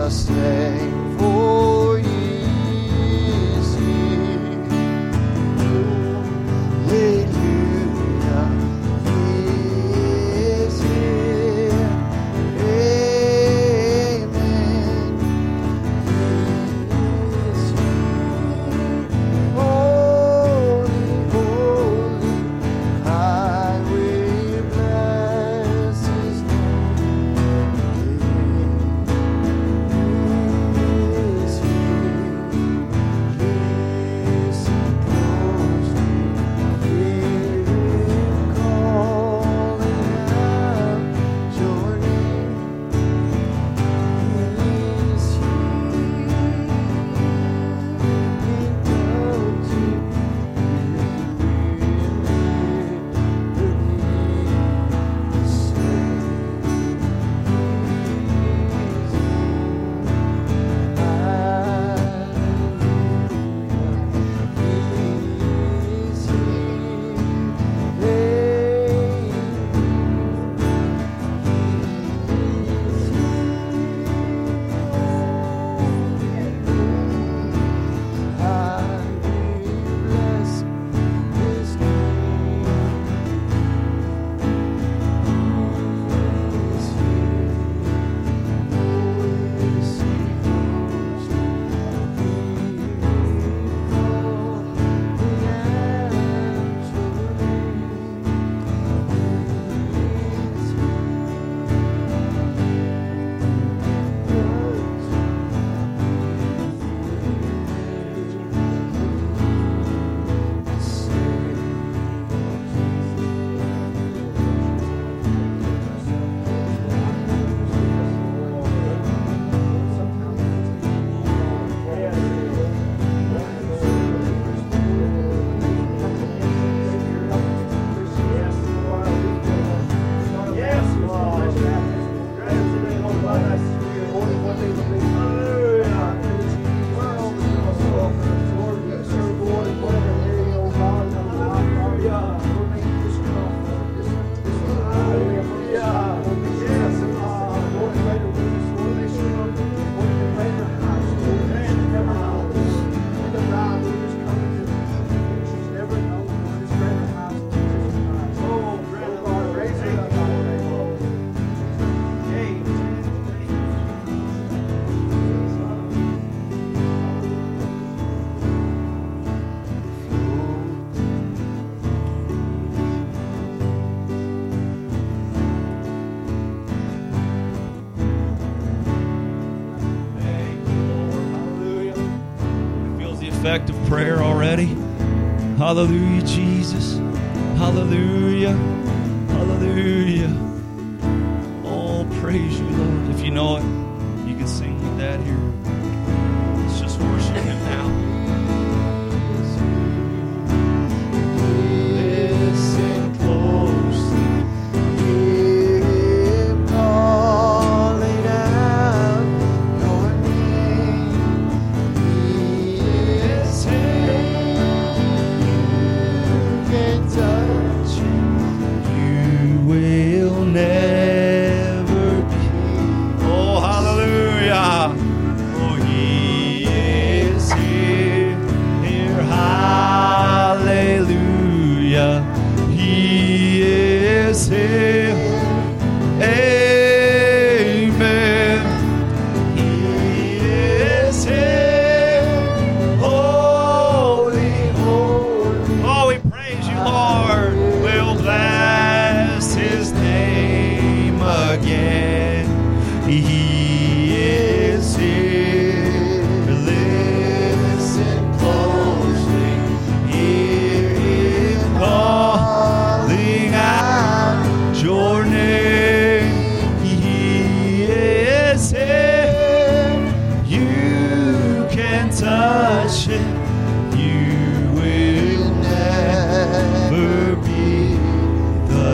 the same, for He is here. Hallelujah, He is here. Amen. He is here. Holy, holy, I will bless His name. He is effective prayer already. Hallelujah, Jesus. Hallelujah. Hallelujah. Oh, praise you, Lord. If you know it, you can sing with that here. Let's just worship Him now. Listen closely, hear Him calling out your name. He is here. You can touch Him. You will never be. Oh, hallelujah. Oh, He is here. Here, hallelujah. He is here. Amen. He is here. Holy, holy. Oh, we praise you, Lord. We'll bless His name again. He is here. Listen closely. Hear Him calling out your name. He is here. You can touch Him. You will never be the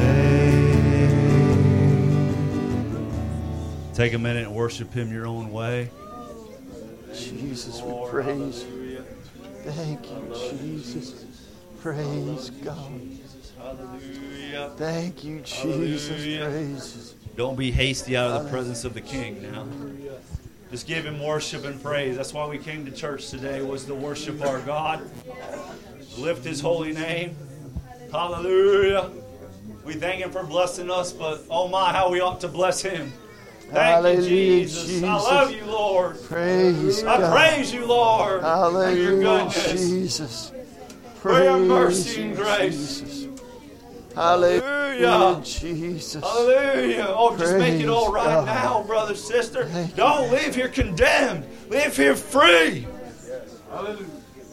same. Take a minute and worship Him your own way. Jesus, we praise you. Thank you, Jesus. Praise God. Hallelujah. Thank you, Jesus. Hallelujah. Praise. Don't be hasty out of the presence of the King now. Just give him worship and praise. That's why we came to church today, was to worship our God. Lift his holy name. Hallelujah. We thank him for blessing us, but oh my, how we ought to bless him. Thank Hallelujah, you, Jesus. Jesus. I love you, Lord. Praise I God. praise you, Lord, for your Hallelujah, goodness. Jesus. For your Praise mercy you, and grace. Jesus. Hallelujah, Hallelujah. Jesus. Hallelujah. Oh, just make it all Praise right God. now, brother, sister. Thank you. Don't live here condemned. Live here free. Hallelujah.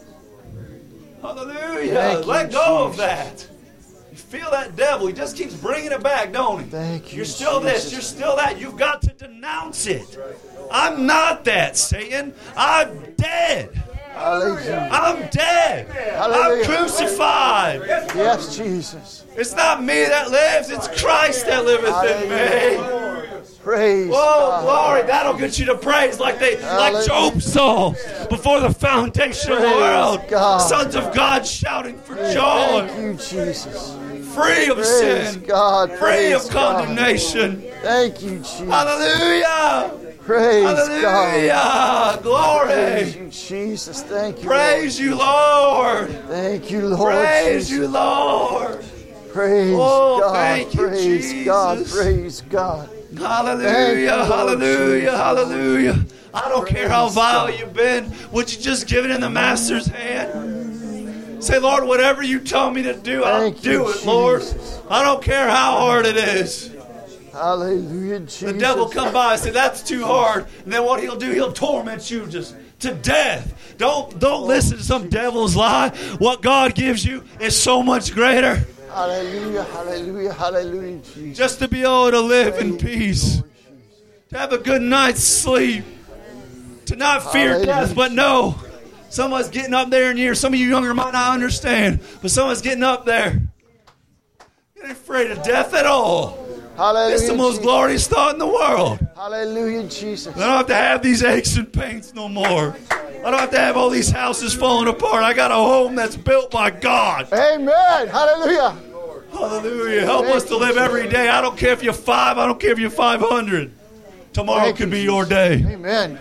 Hallelujah. Thank Let you, go of Jesus. that. You feel that devil. He just keeps bringing it back, don't he? Thank you, You're still this. Jesus. You're still that. You've got to denounce it. I'm not that, Satan. I'm dead. Hallelujah. I'm dead. Hallelujah. I'm crucified. Yes, Jesus. It's not me that lives. It's Christ that liveth in me. Praise Oh, God. glory. That'll get you to praise like they, like Hallelujah. Job saw before the foundation of the Praise world. God. Sons of God shouting for joy. Thank you, Jesus. Free of Praise sin. God. Free Praise of God. condemnation. Thank you, Jesus. Hallelujah. Praise God. Hallelujah. Praise Glory. you, Jesus. Thank you. Praise you, Lord. Lord. Thank you, Lord. Praise Jesus. you, Lord. Praise Oh, God. thank you, Praise God. Jesus. Praise God. Thank you, Hallelujah, Lord hallelujah, Jesus. hallelujah. I don't care how Praise vile God. you've been. Would you just give it in the Master's hand? Say, Lord, whatever you tell me to do, I'll Thank do you, it, Lord. Jesus. I don't care how hard it is. Hallelujah, Jesus. The devil come by and say, that's too hard. And then what he'll do, he'll torment you just to death. Don't, don't listen to some devil's lie. What God gives you is so much greater. Hallelujah, hallelujah, hallelujah, Jesus. Just to be able to live in peace. To have a good night's sleep. To not fear Hallelujah. death, but know someone's getting up there in years. Some of you younger might not understand, but someone's getting up there. You're not afraid of death at all. Hallelujah, It's the most Jesus. glorious thought in the world. Hallelujah, Jesus. I don't have to have these aches and pains no more. I don't have to have all these houses falling apart. I got a home that's built by God. Amen. Hallelujah. Hallelujah. Help us to live every day. I don't care if you're five. I don't care if you're five hundred. Tomorrow Thank could you, be Jesus. your day. Amen.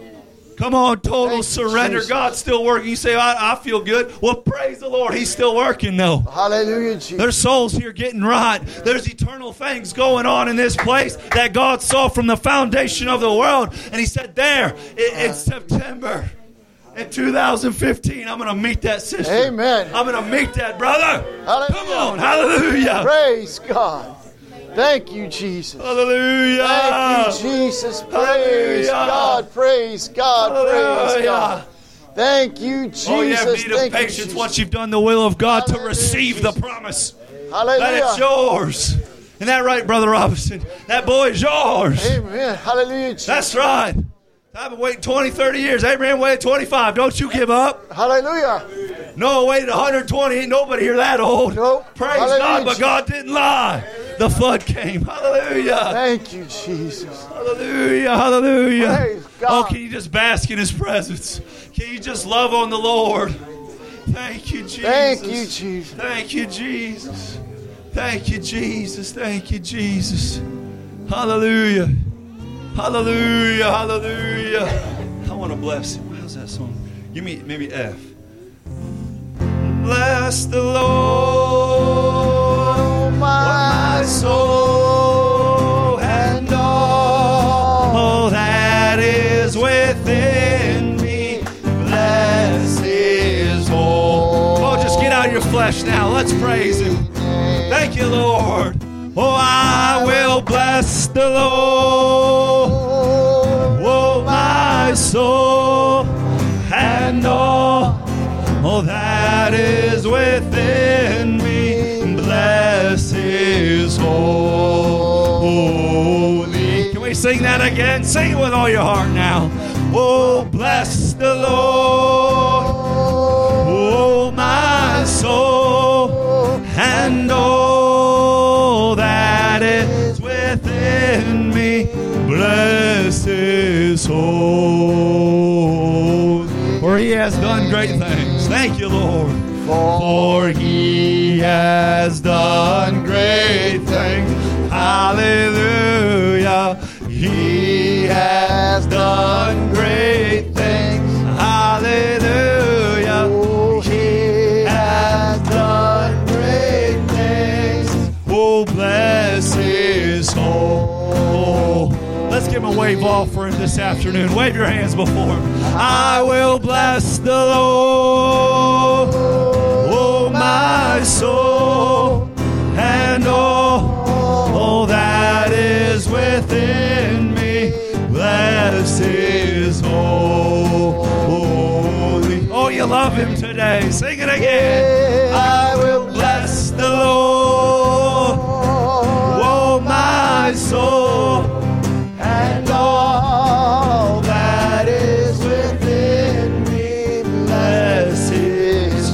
Come on, total Thank you, surrender. Jesus. God's still working. You say, I, I feel good. Well, praise the Lord. He's still working, though. Hallelujah, Jesus. There's souls here getting right. There's eternal things going on in this place that God saw from the foundation of the world. And He said, there, it, it's September. In two thousand fifteen, I'm going to meet that sister. Amen. I'm going to meet that brother. Hallelujah. Come on. Hallelujah. Praise God. Thank you, Jesus. Hallelujah. Thank you, Jesus. Praise Hallelujah. God. Praise God. Praise Hallelujah. God. Thank you, Jesus. Oh, you have need of Thank you, patience Jesus. once you've done the will of God to Hallelujah, receive the Jesus. promise. That Hallelujah. it's yours. Isn't that right, Brother Robinson? That boy is yours. Amen. Hallelujah, Jesus. That's right. I've been waiting twenty, thirty years. Abraham waited twenty-five. Don't you give up. Hallelujah. Noah waited one hundred twenty. Ain't nobody here that old. Nope. Praise Hallelujah, God, but Jesus. God didn't lie. The flood came. Hallelujah. Thank you, Jesus. Hallelujah. Hallelujah. Praise God. Oh, can you just bask in His presence? Can you just love on the Lord? Thank you, Jesus. Thank you, Jesus. Thank you, Jesus. Thank you, Jesus. Thank you, Jesus. Hallelujah. Hallelujah. Hallelujah. I want to bless Him. How's that song? Give me maybe F. Bless the Lord, my soul, and all that is within me. Bless His holy. Oh, just get out of your flesh now. Let's praise Him. Thank you, Lord. Oh, I will bless the Lord. Oh, my soul, and all, all that is within me. Bless His holy. Can we sing that again? Sing it with all your heart now. Oh, bless the Lord. Oh, my soul, and all that is within me. Bless His holy. For He has done great things. Thank you, Lord. For He has done great things. Hallelujah. He has done great things. Hallelujah. Oh, He has done great things. Oh, bless His whole. Let's give Him a wave offering this afternoon. Wave your hands before Him. I will bless the Lord, oh my soul, and all, all that is within me. Bless His holy. Oh, you love Him today. Sing it again. I will bless the Lord, oh my soul, and all that is within me. Bless His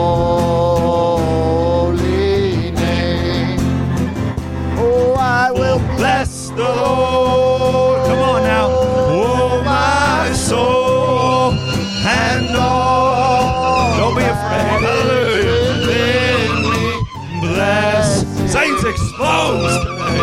holy name. Oh, I will Bless the Lord. Come on now. Oh, my soul and all. Don't be afraid. Hallelujah. Within me. Bless. Saints exposed today.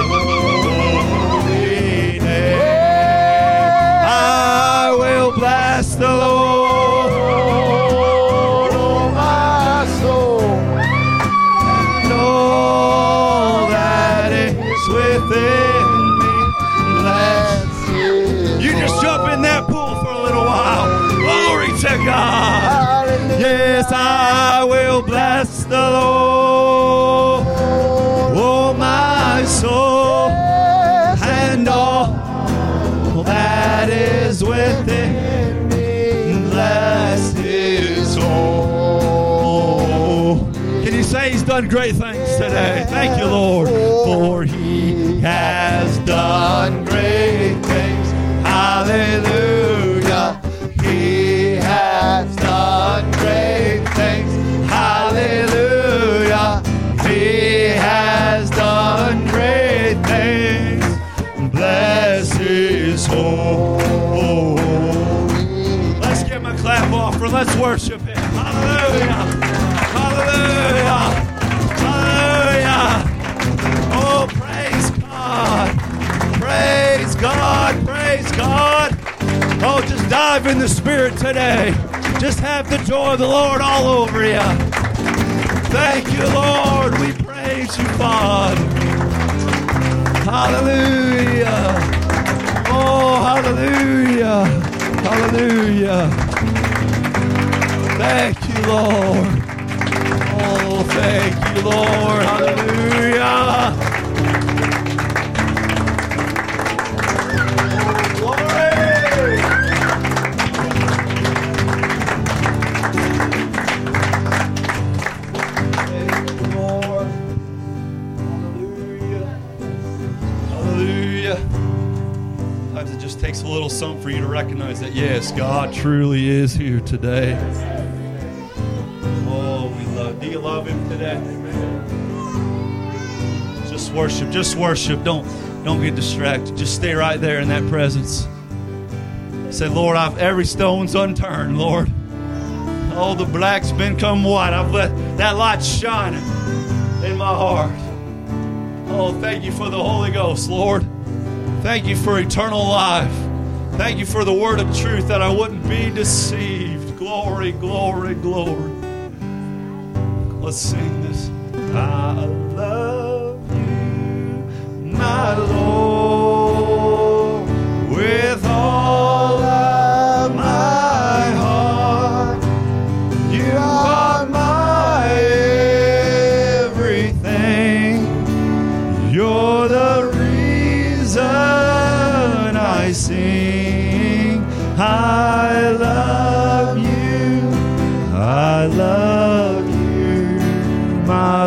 Holy name. I will bless the Lord. oh, my soul. And all that is within me. Bless. You just jump in that pool for a little while. Glory to God. Hallelujah. Yes, I will bless the Lord, oh my soul, and all that is within me. Bless His soul. Can you say He's done great things today? Thank you, Lord, for He has done great things. Hallelujah. He has done great things. Hallelujah. He has done great things. Bless His holy. Let's give Him a clap offering. Let's worship Him. Hallelujah. Hallelujah. Hallelujah. Oh, praise God. Praise God. Praise God. Oh, just dive in the Spirit today. Just have the joy of the Lord all over you. Thank you, Lord. We praise you, Father. Hallelujah. Oh, hallelujah. Hallelujah. Thank you, Lord. Oh, thank you, Lord. Hallelujah. It just takes a little something for you to recognize that, yes, God truly is here today. Oh, we love. Do you love Him today? Just worship. Just worship. Don't don't get distracted. Just stay right there in that presence. Say, Lord, I've every stone's unturned, Lord. Oh, the black's been come white. I've let that light shining in my heart. Oh, thank you for the Holy Ghost, Lord. Thank you for eternal life. Thank you for the word of truth that I wouldn't be deceived. Glory, glory, glory. Let's sing this. I love you, my Lord, with all of my heart. You are my everything. You're the I sing, I love you, I love you, my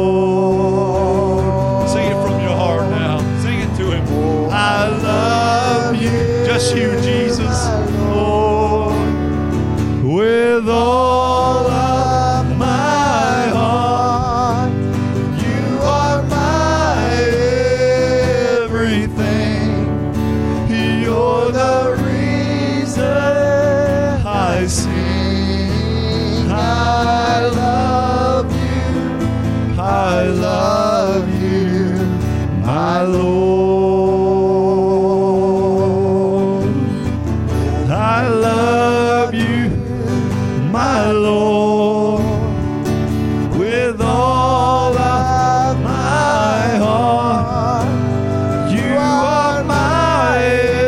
Lord. Sing it from your heart now. Sing it to Him. I love you, just you, Jesus, Lord, with all of my heart. You are my everything. You're the reason I sing. I love you. I love you, my Lord. my Lord, with all of my heart. You are my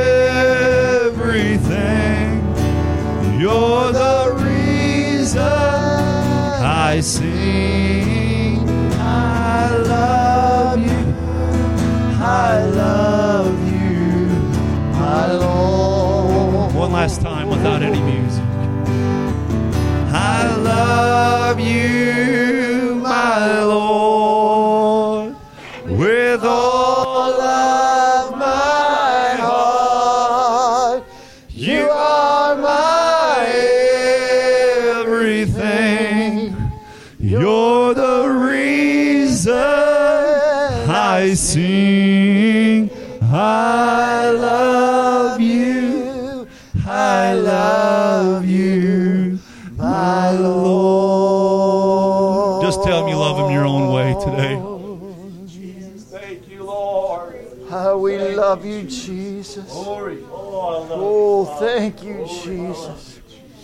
everything. You're the reason I sing. I love you. I love you, my Lord. One last time without any music. I love you, my Lord, with all of my heart. You are my everything. You're the reason I sing. I love you. I love you, my Lord. Just tell him you love him your own way today. Thank you, Lord. How we love you, Jesus. Glory. Oh, I love Oh, you. thank you, Jesus.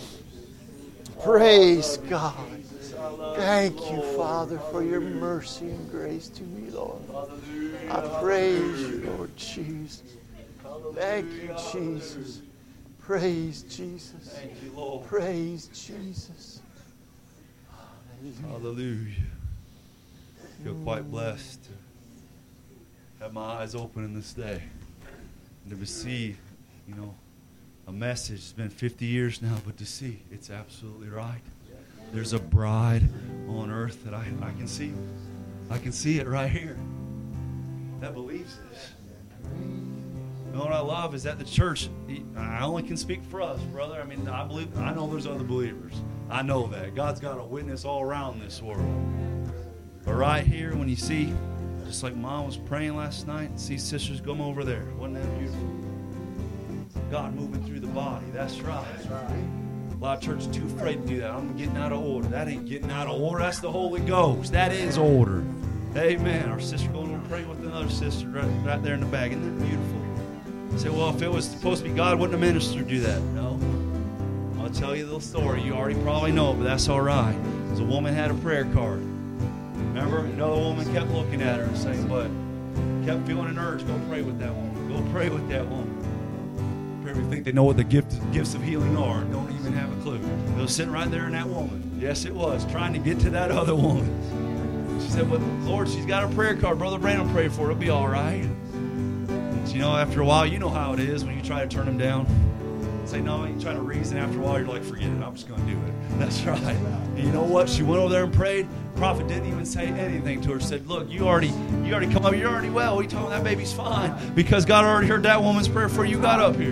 Praise God. Thank you, Father, for your mercy and grace to me, Lord. I praise you, Lord Jesus. Thank you, Jesus. Praise Jesus. Thank you, Lord. Praise Jesus. Hallelujah. I feel quite blessed to have my eyes open in this day and to receive, you know, a message. It's been fifty years now, but to see it's absolutely right. There's a bride on earth that I, I can see. I can see it right here. That believes this. You know what I love is that the church, I only can speak for us, brother. I mean, I believe, I know there's other believers. I know that. God's got a witness all around this world. But right here, when you see, just like Mom was praying last night, see sisters come over there. Wasn't that beautiful? God moving through the body. That's right. A lot of churches too afraid to do that. I'm getting out of order. That ain't getting out of order. That's the Holy Ghost. That is order. Amen. Our sister going to pray with another sister right, right there in the back. Isn't that beautiful? You say, well, if it was supposed to be God, wouldn't a minister do that? No. I'll tell you the story. You already probably know it, but that's all right. There's a woman had a prayer card. Remember? Another woman kept looking at her and saying, but kept feeling an urge. Go pray with that woman. Go pray with that woman. People think they know what the gift, gifts of healing are and don't even have a clue. It was sitting right there in that woman. Yes, it was. Trying to get to that other woman. She said, well, Lord, she's got a prayer card. Brother Brandon prayed for her. It'll be all right. And, you know, after a while, you know how it is when you try to turn them down. Say no, you try to reason. After a while, you're like, forget it. I'm just going to do it. That's right. And you know what? She went over there and prayed. The prophet didn't even say anything to her. Said, look, you already you already come up. You're already well. What are you talking about? That baby's fine. Because God already heard that woman's prayer before you got up here.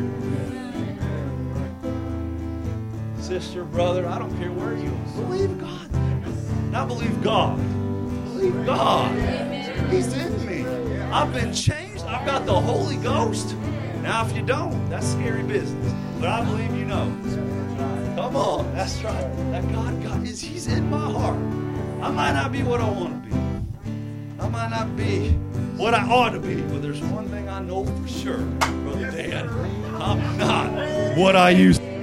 Sister, brother, I don't care where you are. Believe God. Not believe God. Believe God. He's in me. I've been changed. I've got the Holy Ghost. Now, if you don't, that's scary business. But I believe you know. Come on. That's right. That God, God is, He's in my heart. I might not be what I want to be. I might not be what I ought to be. But there's one thing I know for sure, Brother Dan. I'm not what I used to be.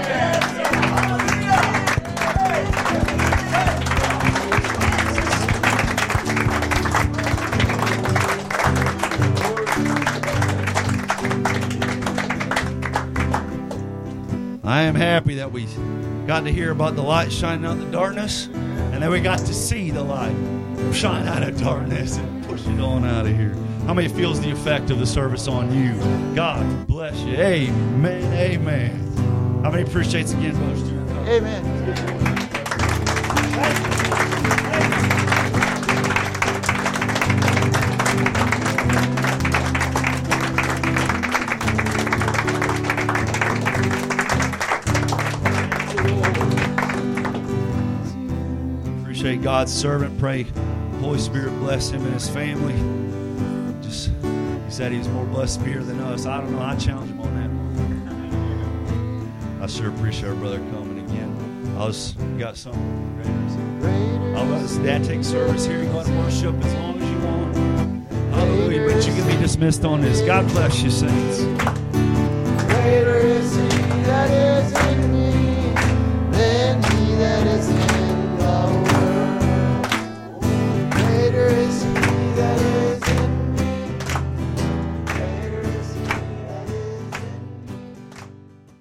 I am happy that we got to hear about the light shining out of the darkness, and then we got to see the light shine out of darkness and push it on out of here. How many feels the effect of the service on you? God bless you. Amen. Amen. How many appreciates again, Brother Stewart? Amen. Appreciate God's servant. Pray Holy Spirit bless him and his family. Just he said he's more blessed here than us. I don't know. I challenge him on that. I sure appreciate our brother coming again. I was got something. I'll let his dad take service here. You go and worship as long as you want. Hallelujah. But you can be dismissed on this. God bless you, saints.